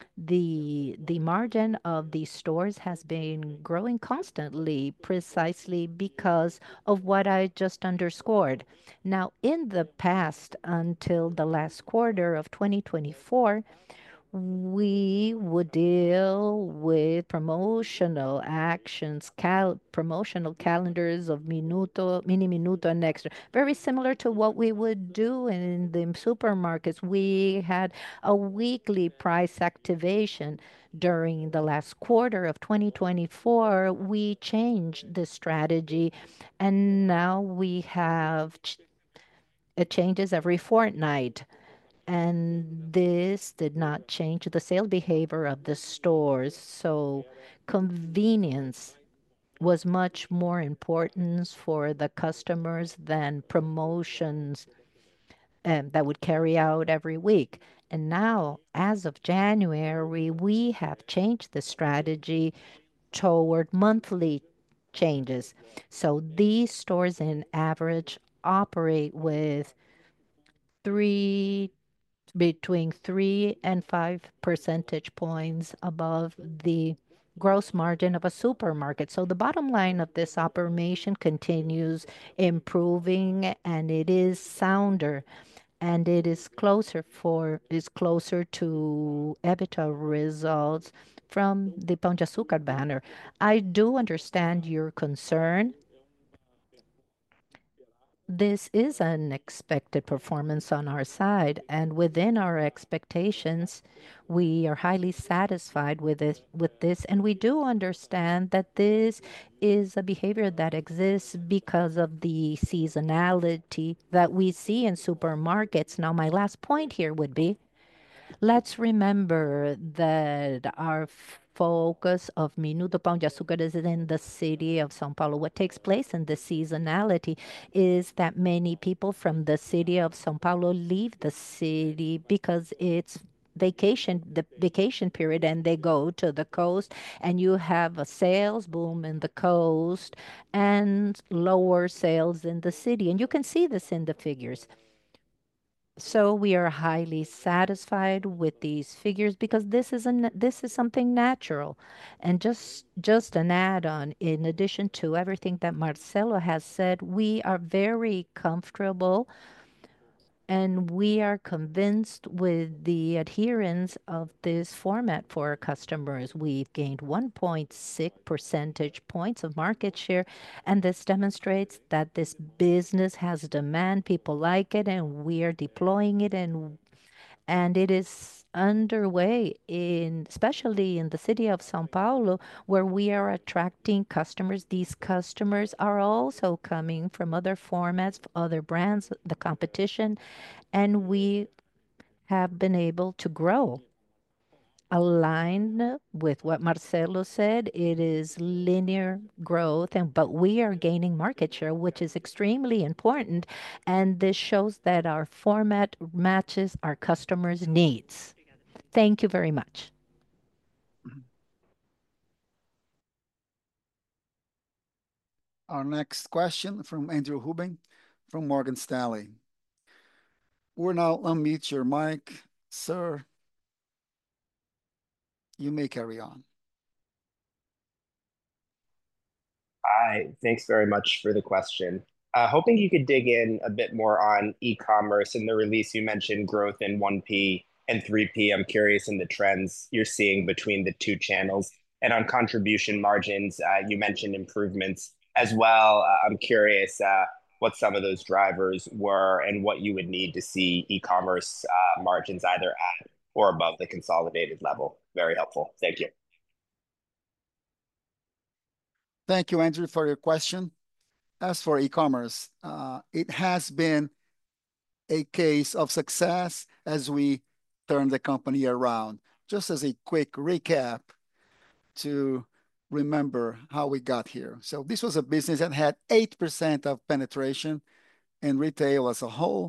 the margin of these stores has been growing constantly precisely because of what I just underscored. Now, in the past, until the last quarter of 2024, we would deal with promotional actions, promotional calendars of Minuto, Mini Minuto, and Extra. Very similar to what we would do in the supermarkets. We had a weekly price activation. During the last quarter of 2024, we changed the strategy, and now we have changes every fortnight. And this did not change the sale behavior of the stores. So convenience was much more important for the customers than promotions that would carry out every week. And now, as of January, we have changed the strategy toward monthly changes. So these stores, in average, operate with three between 3 and 5 percentage points above the gross margin of a supermarket. So the bottom line of this operation continues improving, and it is sounder, and it is closer to EBITDA results from the Pão de Açúcar banner. I do understand your concern. This is an expected performance on our side, and within our expectations, we are highly satisfied with this, and we do understand that this is a behavior that exists because of the seasonality that we see in supermarkets. Now, my last point here would be, let's remember that our focus of Minuto Pão de Açúcar is in the city of São Paulo. What takes place in the seasonality is that many people from the city of São Paulo leave the city because it's the vacation period, and they go to the coast, and you have a sales boom in the coast and lower sales in the city, and you can see this in the figures. So we are highly satisfied with these figures because this is something natural. And just an add-on, in addition to everything that Marcelo has said, we are very comfortable and we are convinced with the adherence of this format for our customers. We've gained 1.6 percentage points of market share, and this demonstrates that this business has demand. People like it, and we are deploying it, and it is underway especially in the city of São Paulo, where we are attracting customers. These customers are also coming from other formats, other brands, the competition, and we have been able to grow. Aligned with what Marcelo said, it is linear growth, but we are gaining market share, which is extremely important. And this shows that our format matches our customers' needs. Thank you very much. Our next question from Andrew Ruben from Morgan Stanley. We'll now unmute your mic. Sir, you may carry on. Hi, thanks very much for the question. Hoping you could dig in a bit more on e-commerce. In the release, you mentioned growth in 1P and 3P. I'm curious in the trends you're seeing between the two channels. And on contribution margins, you mentioned improvements as well. I'm curious what some of those drivers were and what you would need to see e-commerce margins either at or above the consolidated level. Very helpful. Thank you. Thank you, Andrew, for your question. As for e-commerce, it has been a case of success as we turn the company around. Just as a quick recap to remember how we got here. So this was a business that had 8% of penetration in retail as a whole,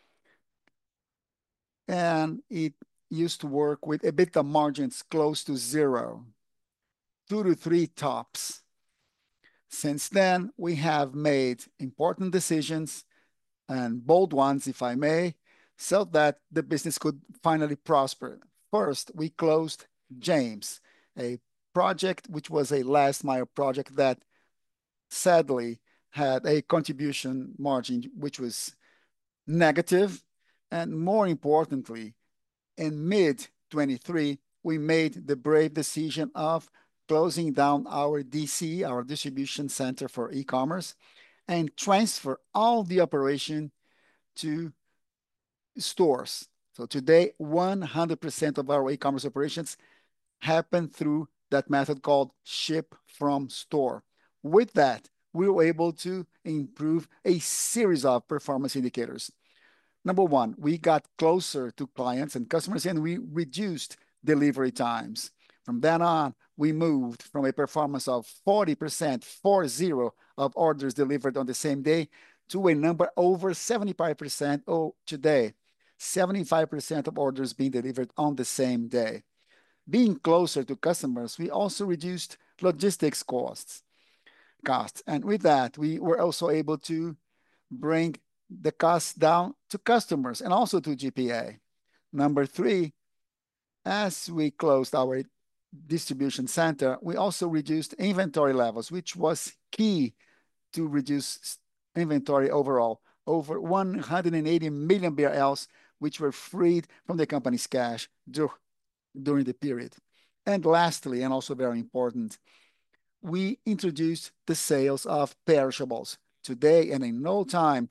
and it used to work with EBITDA margins close to zero, 2 to 3 tops. Since then, we have made important decisions, and bold ones, if I may, so that the business could finally prosper. First, we closed James, a project which was a last mile project that sadly had a contribution margin which was negative. And more importantly, in mid 23, we made the brave decision of closing down our DC, our distribution center for e-commerce, and transfer all the operation to stores. So today, 100% of our e-commerce operations happen through that method called ship from store. With that, we were able to improve a series of performance indicators. Number one, we got closer to clients and customers, and we reduced delivery times. From then on, we moved from a performance of 40%, 40 of orders delivered on the same day to a number over 75% today. 75% of orders being delivered on the same day. Being closer to customers, we also reduced logistics costs. And with that, we were also able to bring the costs down to customers and also to GPA. Number three, as we closed our distribution center, we also reduced inventory levels, which was key to reduce inventory overall. Over 180 million BRL, which were freed from the company's cash during the period. And lastly, and also very important, we introduced the sales of perishables. Today and in no time,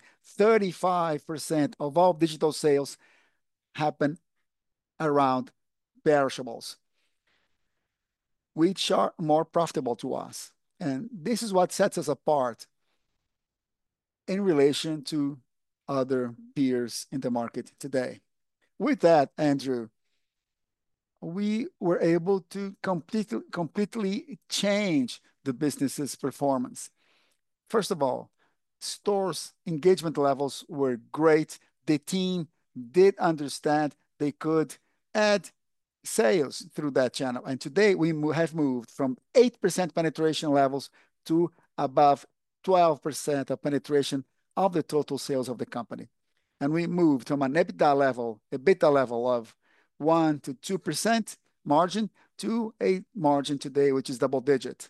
35% of all digital sales happen around perishables, which are more profitable to us. And this is what sets us apart in relation to other peers in the market today. With that, Andrew, we were able to completely change the business's performance. First of all, stores' engagement levels were great. The team did understand they could add sales through that channel. And today we have moved from 8% penetration levels to above 12% of penetration of the total sales of the company. And we moved from an EBITDA level of 1 to 2% margin to a margin today, which is double digit.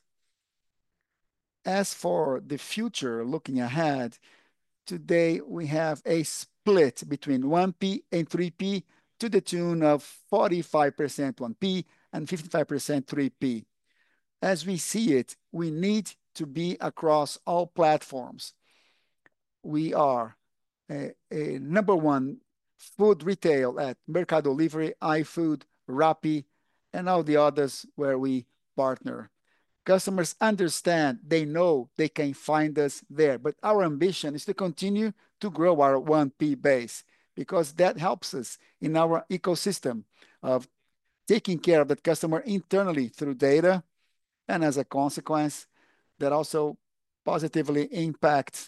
As for the future, looking ahead, today we have a split between 1P and 3P to the tune of 45% 1P and 55% 3P. As we see it, we need to be across all platforms. We are a number one food retail at Mercado Libre, iFood, Rappi, and all the others where we partner. Customers understand, they know they can find us there. But our ambition is to continue to grow our 1P base because that helps us in our ecosystem of taking care of that customer internally through data. And as a consequence, that also positively impacts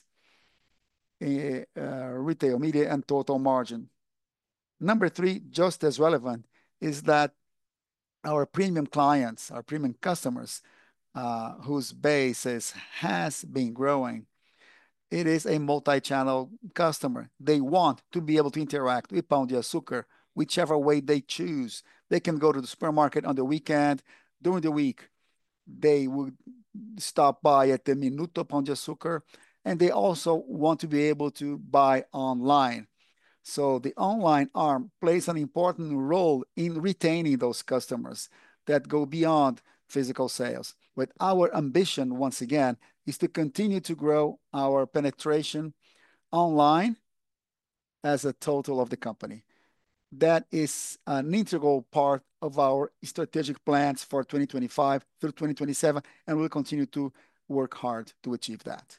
retail media and total margin. Number three, just as relevant, is that our premium clients, our premium customers, whose basis has been growing, it is a multi-channel customer. They want to be able to interact with Pão de Açúcar whichever way they choose. They can go to the supermarket on the weekend. During the week, they would stop by at the Minuto Pão de Açúcar, and they also want to be able to buy online. So the online arm plays an important role in retaining those customers that go beyond physical sales. But our ambition, once again, is to continue to grow our penetration online as a total of the company. That is an integral part of our strategic plans for 2025 through 2027, and we'll continue to work hard to achieve that.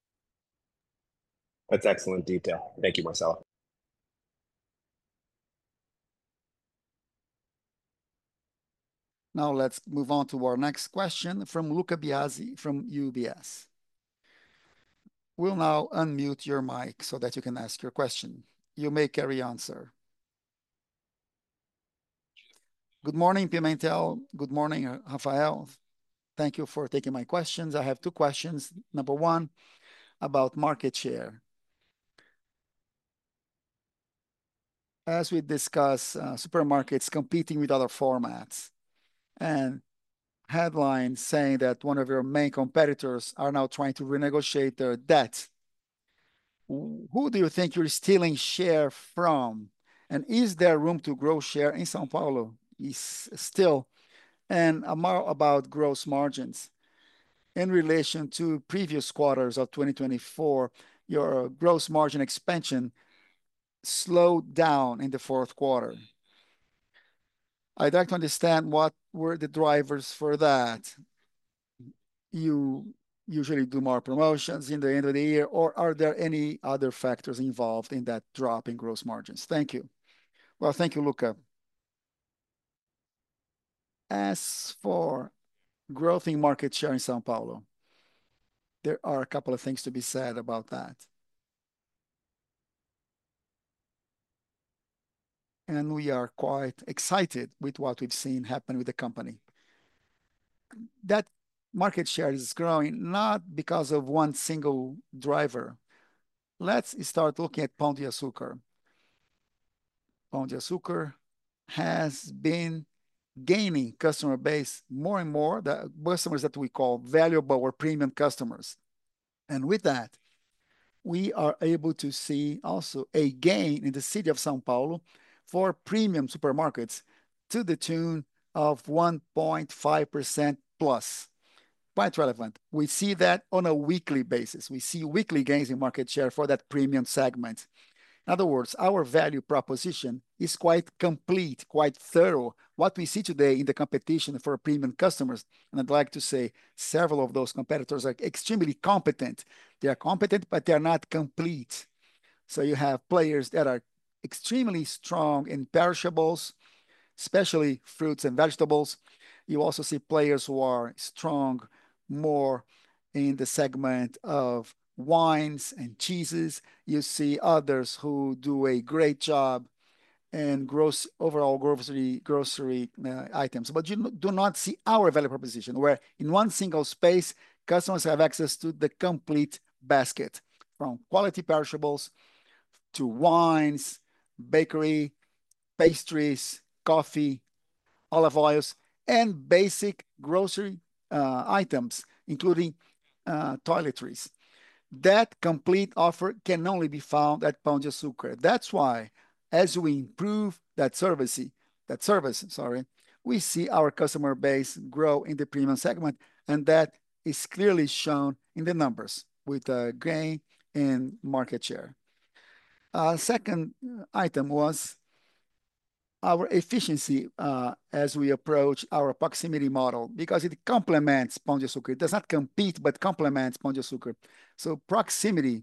That's excellent detail. Thank you, Marcelo. Now let's move on to our next question from Luca Biasi from UBS. We'll now unmute your mic so that you can ask your question. You may carry on, sir. Good morning, Pimentel. Good morning, Rafael. Thank you for taking my questions. I have two questions. Number one, about market share. As we discuss supermarkets competing with other formats and headlines saying that one of your main competitors are now trying to renegotiate their debt, who do you think you're stealing share from? And is there room to grow share in São Paulo? Is still, and more about gross margins. In relation to previous quarters of 2024, your gross margin expansion slowed down in the fourth quarter. I'd like to understand what were the drivers for that. You usually do more promotions in the end of the year, or are there any other factors involved in that drop in gross margins? Thank you. Well, thank you, Luca. As for growth in market share in São Paulo, there are a couple of things to be said about that. And we are quite excited with what we've seen happen with the company. That market share is growing not because of one single driver. Let's start looking at Pão de Açúcar. Pão de Açúcar has been gaining customer base more and more, the customers that we call valuable or premium customers. And with that, we are able to see also a gain in the city of São Paulo for premium supermarkets to the tune of 1.5% plus. Quite relevant. We see that on a weekly basis. We see weekly gains in market share for that premium segment. In other words, our value proposition is quite complete, quite thorough. What we see today in the competition for premium customers, and I'd like to say several of those competitors are extremely competent. They are competent, but they're not complete. So you have players that are extremely strong in perishables, especially fruits and vegetables. You also see players who are strong more in the segment of wines and cheeses. You see others who do a great job in overall grocery items. But you do not see our value proposition, where in one single space, customers have access to the complete basket, from quality perishables to wines, bakery, pastries, coffee, olive oils, and basic grocery items, including toiletries. That complete offer can only be found at Pão de Açúcar. That's why, as we improve that service, we see our customer base grow in the premium segment, and that is clearly shown in the numbers with a gain in market share. Second item was our efficiency as we approach our proximity model, because it complements Pão de Açúcar. It does not compete, but complements Pão de Açúcar. So proximity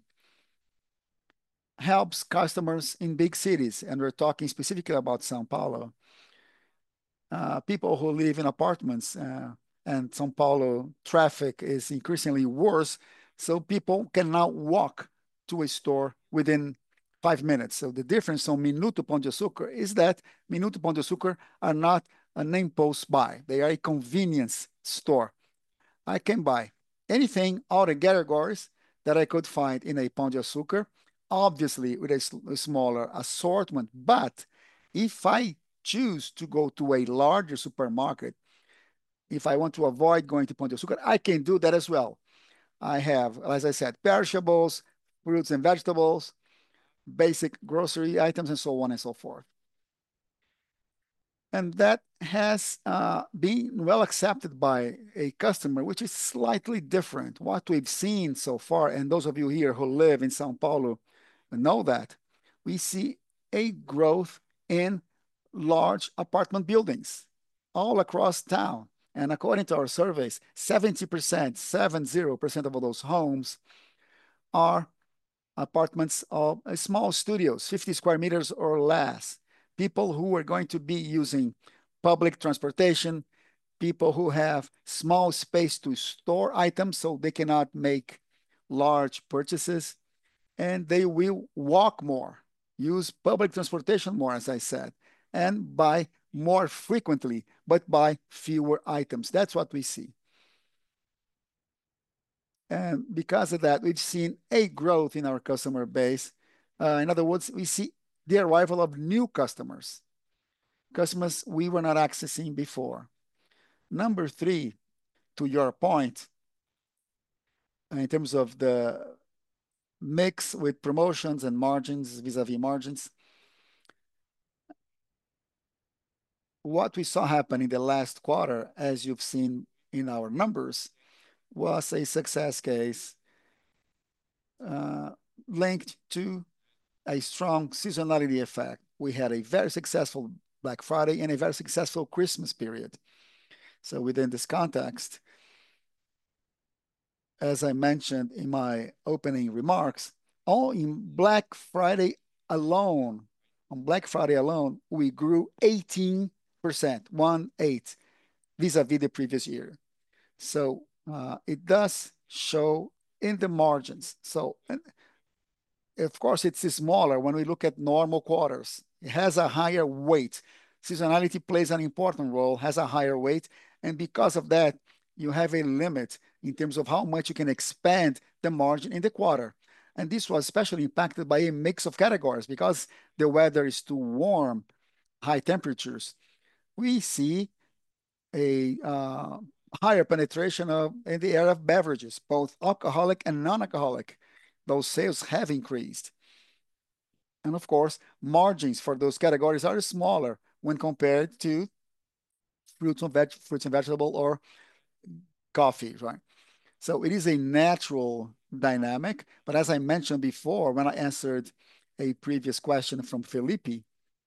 helps customers in big cities, and we're talking specifically about São Paulo. People who live in apartments, and São Paulo traffic is increasingly worse, so people can now walk to a store within 5 minutes. So the difference on Minuto Pão de Açúcar is that Minuto Pão de Açúcar are not an impulse buy. They are a convenience store. I can buy anything, all the categories that I could find in a Pão de Açúcar, obviously with a smaller assortment. But if I choose to go to a larger supermarket, if I want to avoid going to Pão de Açúcar, I can do that as well. I have, as I said, perishables, fruits and vegetables, basic grocery items, and so on and so forth. And that has been well accepted by a customer, which is slightly different. What we've seen so far, and those of you here who live in São Paulo know that, we see a growth in large apartment buildings all across town. And according to our surveys, 70%, 70% of all those homes are apartments of small studios, 50 square meters or less. People who are going to be using public transportation, people who have small space to store items so they cannot make large purchases, and they will walk more, use public transportation more, as I said, and buy more frequently, but buy fewer items. That's what we see. And because of that, we've seen a growth in our customer base. In other words, we see the arrival of new customers, customers we were not accessing before. Number three, to your point, in terms of the mix with promotions and margins, vis-a-vis margins, what we saw happen in the last quarter, as you've seen in our numbers, was a success case linked to a strong seasonality effect. We had a very successful Black Friday and a very successful Christmas period. So within this context, as I mentioned in my opening remarks, all in Black Friday alone, on Black Friday alone, we grew 18%, 1/8, vis-a-vis the previous year. So it does show in the margins. So of course, it's smaller when we look at normal quarters. It has a higher weight. Seasonality plays an important role, has a higher weight, and because of that, you have a limit in terms of how much you can expand the margin in the quarter. And this was especially impacted by a mix of categories because the weather is too warm, high temperatures. We see a higher penetration in the area of beverages, both alcoholic and non-alcoholic. Those sales have increased. And of course, margins for those categories are smaller when compared to fruits and vegetable or coffee, right? So it is a natural dynamic. But as I mentioned before, when I answered a previous question from Felipe,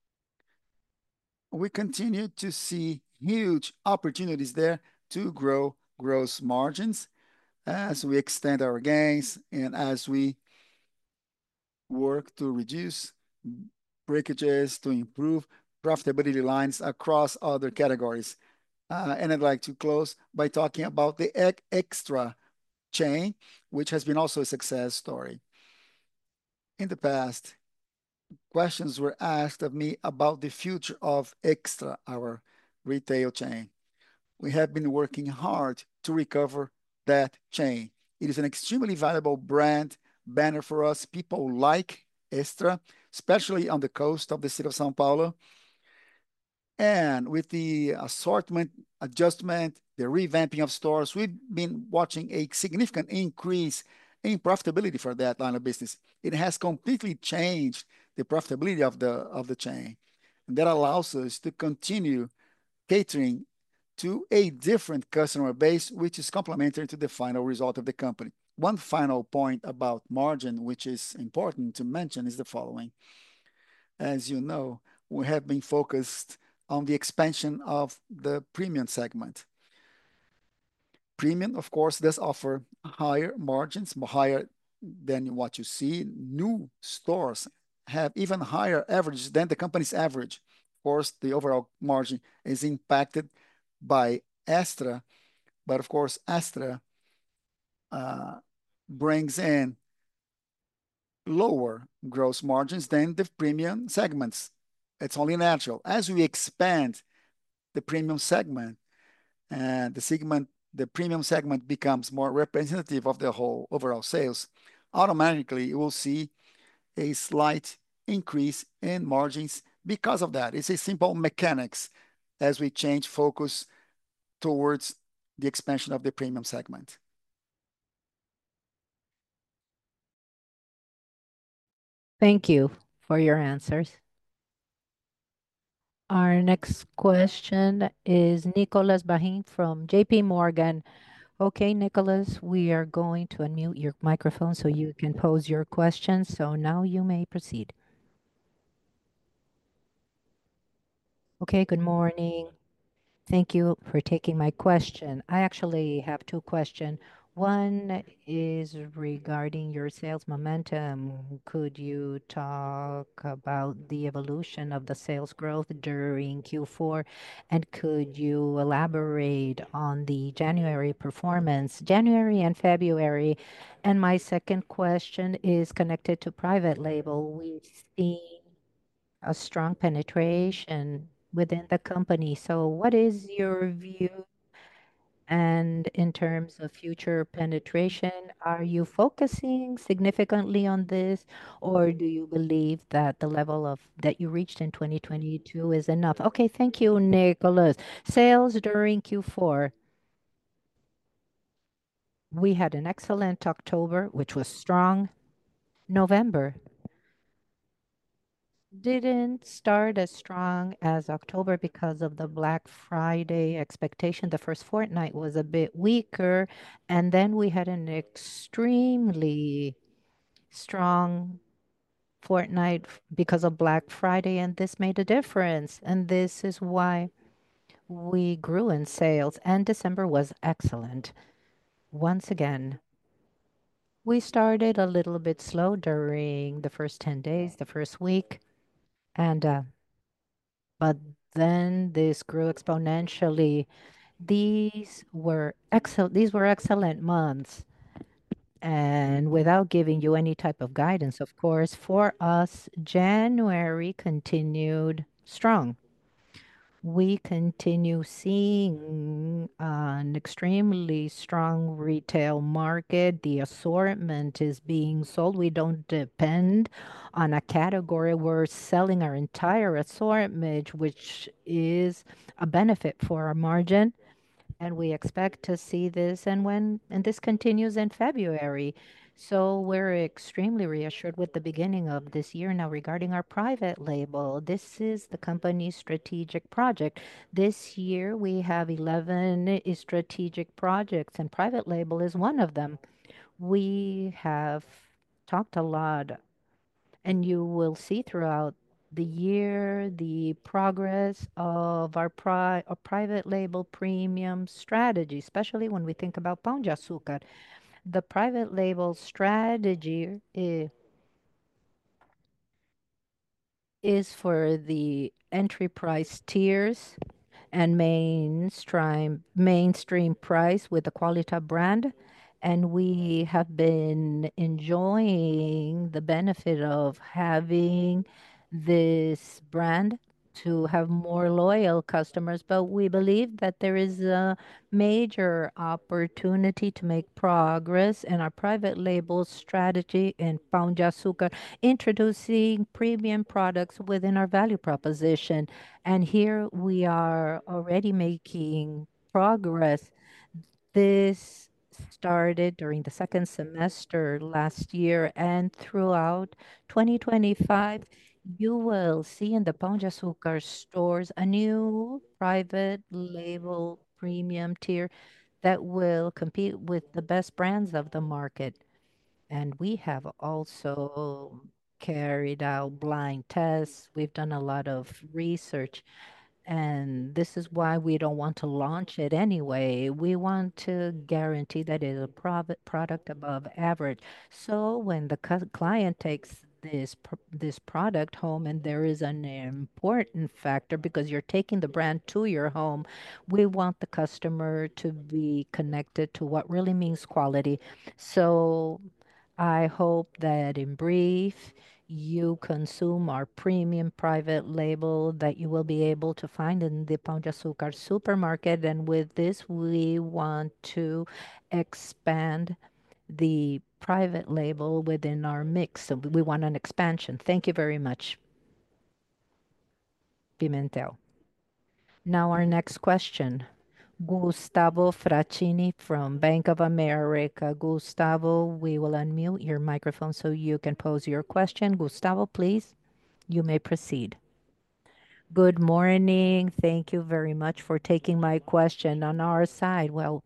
we continue to see huge opportunities there to grow gross margins as we extend our gains and as we work to reduce breakages, to improve profitability lines across other categories. And I'd like to close by talking about the Extra chain, which has been also a success story. In the past, questions were asked of me about the future of Extra, our retail chain. We have been working hard to recover that chain. It is an extremely valuable brand banner for us. People like Extra, especially on the coast of the city of São Paulo. And with the assortment adjustment, the revamping of stores, we've been watching a significant increase in profitability for that line of business. It has completely changed the profitability of the chain. And that allows us to continue catering to a different customer base, which is complementary to the final result of the company. One final point about margin, which is important to mention, is the following. As you know, we have been focused on the expansion of the premium segment. Premium, of course, does offer higher margins, higher than what you see. New stores have even higher averages than the company's average. Of course, the overall margin is impacted by Extra, but of course, Extra uh, brings in lower gross margins than the premium segments. It's only natural. As we expand the premium segment and the premium segment becomes more representative of the whole overall sales, automatically you will see a slight increase in margins because of that. It's a simple mechanics as we change focus towards the expansion of the premium segment. Thank you for your answers. Our next question is Nicolas Bahin from JP Morgan. Okay, Nicholas, we are going to unmute your microphone so you can pose your question. So now you may proceed. Okay, good morning. Thank you for taking my question. I actually have two questions. One is regarding your sales momentum. Could you talk about the evolution of the sales growth during Q4? And could you elaborate on the January performance, January and February? And my second question is connected to private label. We've seen a strong penetration within the company. So, what is your view? And in terms of future penetration, are you focusing significantly on this, or do you believe that the level of that you reached in 2022 is enough? Okay, thank you, Nicholas. Sales during Q4, we had an excellent October, which was strong. November didn't start as strong as October because of the Black Friday expectation. The first fortnight was a bit weaker, and then we had an extremely strong fortnight because of Black Friday, and this made a difference. And this is why we grew in sales, and December was excellent. Once again, we started a little bit slow during the first 10 days, the first week, and but then this grew exponentially. These were excellent months. And without giving you any type of guidance, of course, for us, January continued strong. We continue seeing an extremely strong retail market. The assortment is being sold. We don't depend on a category. We're selling our entire assortment, which is a benefit for our margin, and we expect to see this and this continues in February. So we're extremely reassured with the beginning of this year. Now, regarding our private label, this is the company's strategic project. This year we have 11 strategic projects, and private label is one of them. We have talked a lot, and you will see throughout the year the progress of our private label premium strategy, especially when we think about Pão de Açúcar. The private label strategy is for the entry price tiers and mainstream price with the Qualita brand. And we have been enjoying the benefit of having this brand to have more loyal customers. But we believe that there is a major opportunity to make progress in our private label strategy in Pão de Açúcar, introducing premium products within our value proposition. And here we are already making progress. This started during the second semester last year, and throughout 2025, you will see in the Pão de Açúcar stores a new private label premium tier that will compete with the best brands of the market. And we have also carried out blind tests. We've done a lot of research, and this is why we don't want to launch it anyway. We want to guarantee that it is a product above average. So when the client takes this product home, and there is an important factor because you're taking the brand to your home, we want the customer to be connected to what really means quality. So I hope that in brief, you consume our premium private label that you will be able to find in the Pão de Açúcar supermarket. And with this, we want to expand the private label within our mix. So we want an expansion. Thank you very much, Pimentel. Now, our next question. Gustavo Frattini from Bank of America. Gustavo, we will unmute your microphone so you can pose your question. Gustavo, please, you may proceed. Good morning. Thank you very much for taking my question. On our side, well,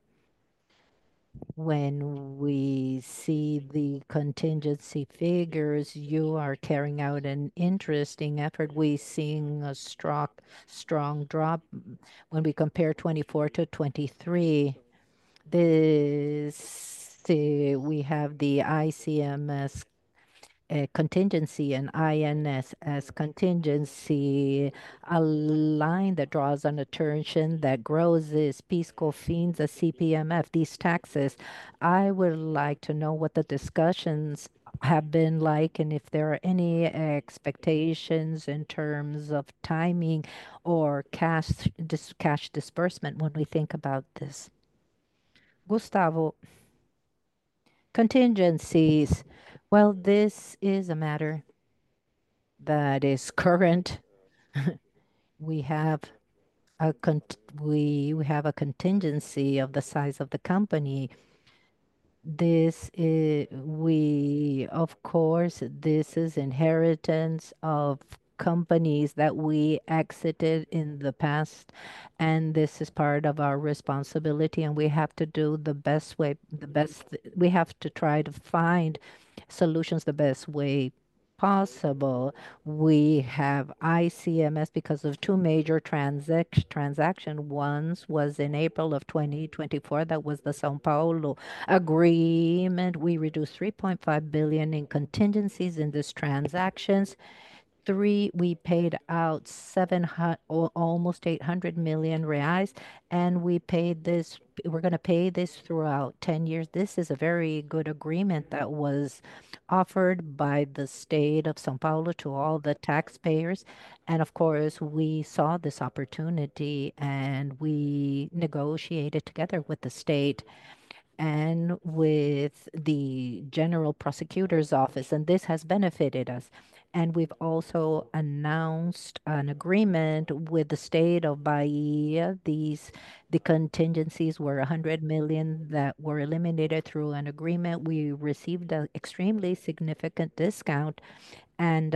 when we see the contingency figures, you are carrying out an interesting effort. We're seeing a strong drop when we compare 24 to 23. We have the ICMS contingency and INS contingency, a line that draws on attention that grows is PIS/COFINS, the CPMF, these taxes. I would like to know what the discussions have been like and if there are any expectations in terms of timing or cash disbursement when we think about this. Gustavo, contingencies. Well, this is a matter that is current. We have we have a contingency of the size of the company. This is, we, of course, this is inheritance of companies that we exited in the past, and this is part of our responsibility, and we have to do the best way, we have to try to find solutions the best way possible. We have ICMS because of two major transaction. Once was in April of 2024, that was the São Paulo agreement. We reduced 3.5 billion in contingencies in these transactions. Three, we paid out 700, almost 800 million reais, and we paid this, we're going to pay this throughout 10 years. This is a very good agreement that was offered by the state of São Paulo to all the taxpayers. And of course, we saw this opportunity and we negotiated together with the state and with the General Prosecutor's Office, and this has benefited us. And we've also announced an agreement with the state of Bahia. The contingencies were 100 million that were eliminated through an agreement. We received an extremely significant discount and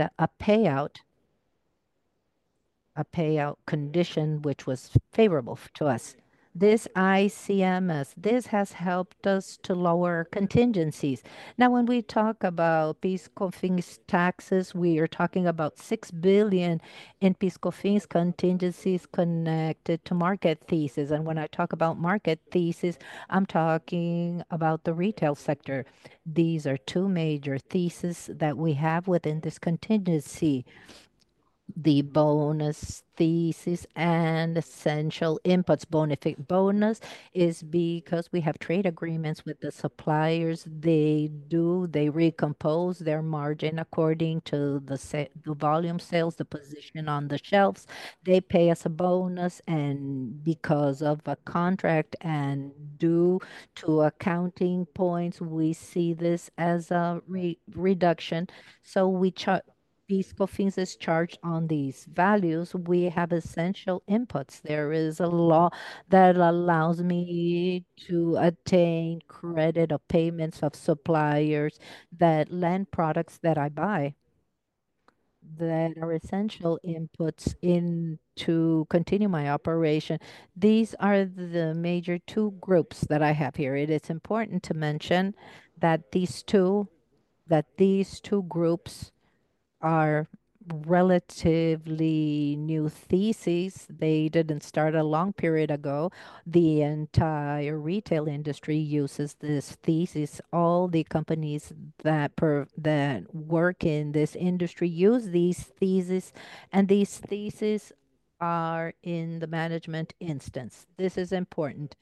a payout condition which was favorable to us. This ICMS, this has helped us to lower contingencies. Now, when we talk about PIS/COFINS taxes, we are talking about 6 billion in PIS/COFINS contingencies connected to market thesis. And when I talk about market thesis, I'm talking about the retail sector. These are two major theses that we have within this contingency, the bonus thesis and essential inputs. Bonus is because we have trade agreements with the suppliers. They recompose their margin according to the volume sales, the position on the shelves. They pay us a bonus, and because of a contract and due to accounting points, we see this as a reduction. So we charge, PIS/COFINS is charged on these values. We have essential inputs. There is a law that allows me to attain credit of payments of suppliers that lend products that I buy. that are essential inputs in to continue my operation. These are the major two groups that I have here. It is important to mention that these two groups are relatively new theses. They didn't start a long period ago. The entire retail industry uses this thesis. All the companies that work in this industry use these theses, and these theses are in the management instance. This is important.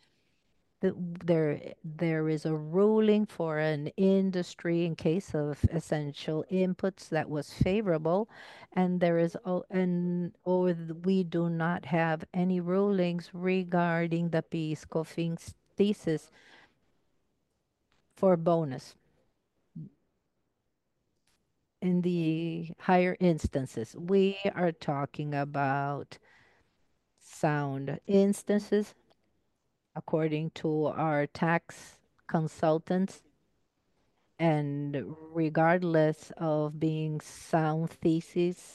There is a ruling for an industry in case of essential inputs that was favorable, and there is we do not have any rulings regarding the PIS/COFINS thesis for bonus in the higher instances. We are talking about sound instances according to our tax consultants. And regardless of being sound theses,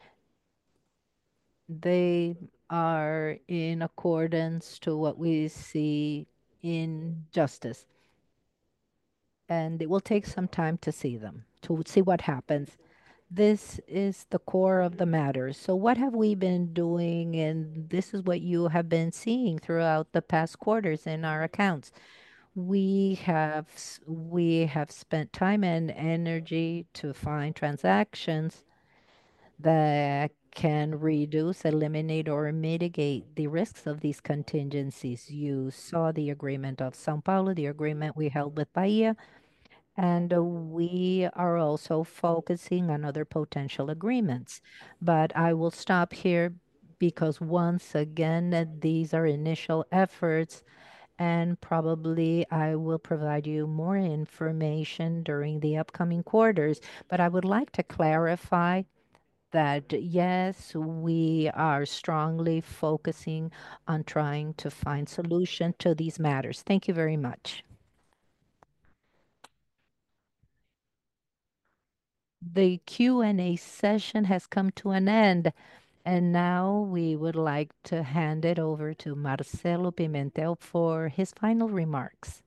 they are in accordance to what we see in justice. And it will take some time to see them, to see what happens. This is the core of the matter. So, what have we been doing? And this is what you have been seeing throughout the past quarters in our accounts. We have spent time and energy to find transactions that can reduce, eliminate, or mitigate the risks of these contingencies. You saw the agreement of São Paulo, the agreement we held with Bahia, and we are also focusing on other potential agreements. But I will stop here because once again, these are initial efforts, and probably I will provide you more information during the upcoming quarters. But I would like to clarify that yes, we are strongly focusing on trying to find solution to these matters. Thank you very much. The Q&A session has come to an end, and now we would like to hand it over to Marcelo Pimentel for his final remarks.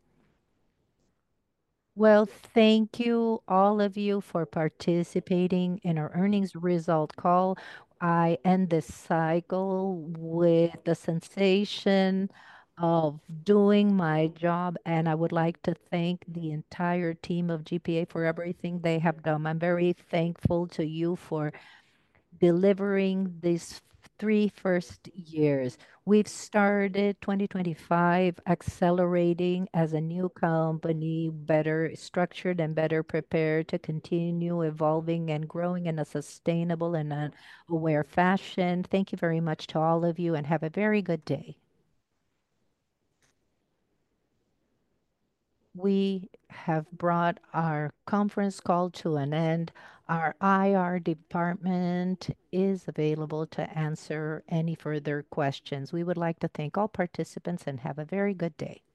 Well, thank you, all of you, for participating in our earnings result call. I end this cycle with the sensation of doing my job, and I would like to thank the entire team of GPA for everything they have done. I'm very thankful to you for delivering these three first years. We've started 2025 accelerating as a new company, better structured and better prepared to continue evolving and growing in a sustainable and an aware fashion. Thank you very much to all of you and have a very good day. We have brought our conference call to an end. Our IR department is available to answer any further questions. We would like to thank all participants and have a very good day.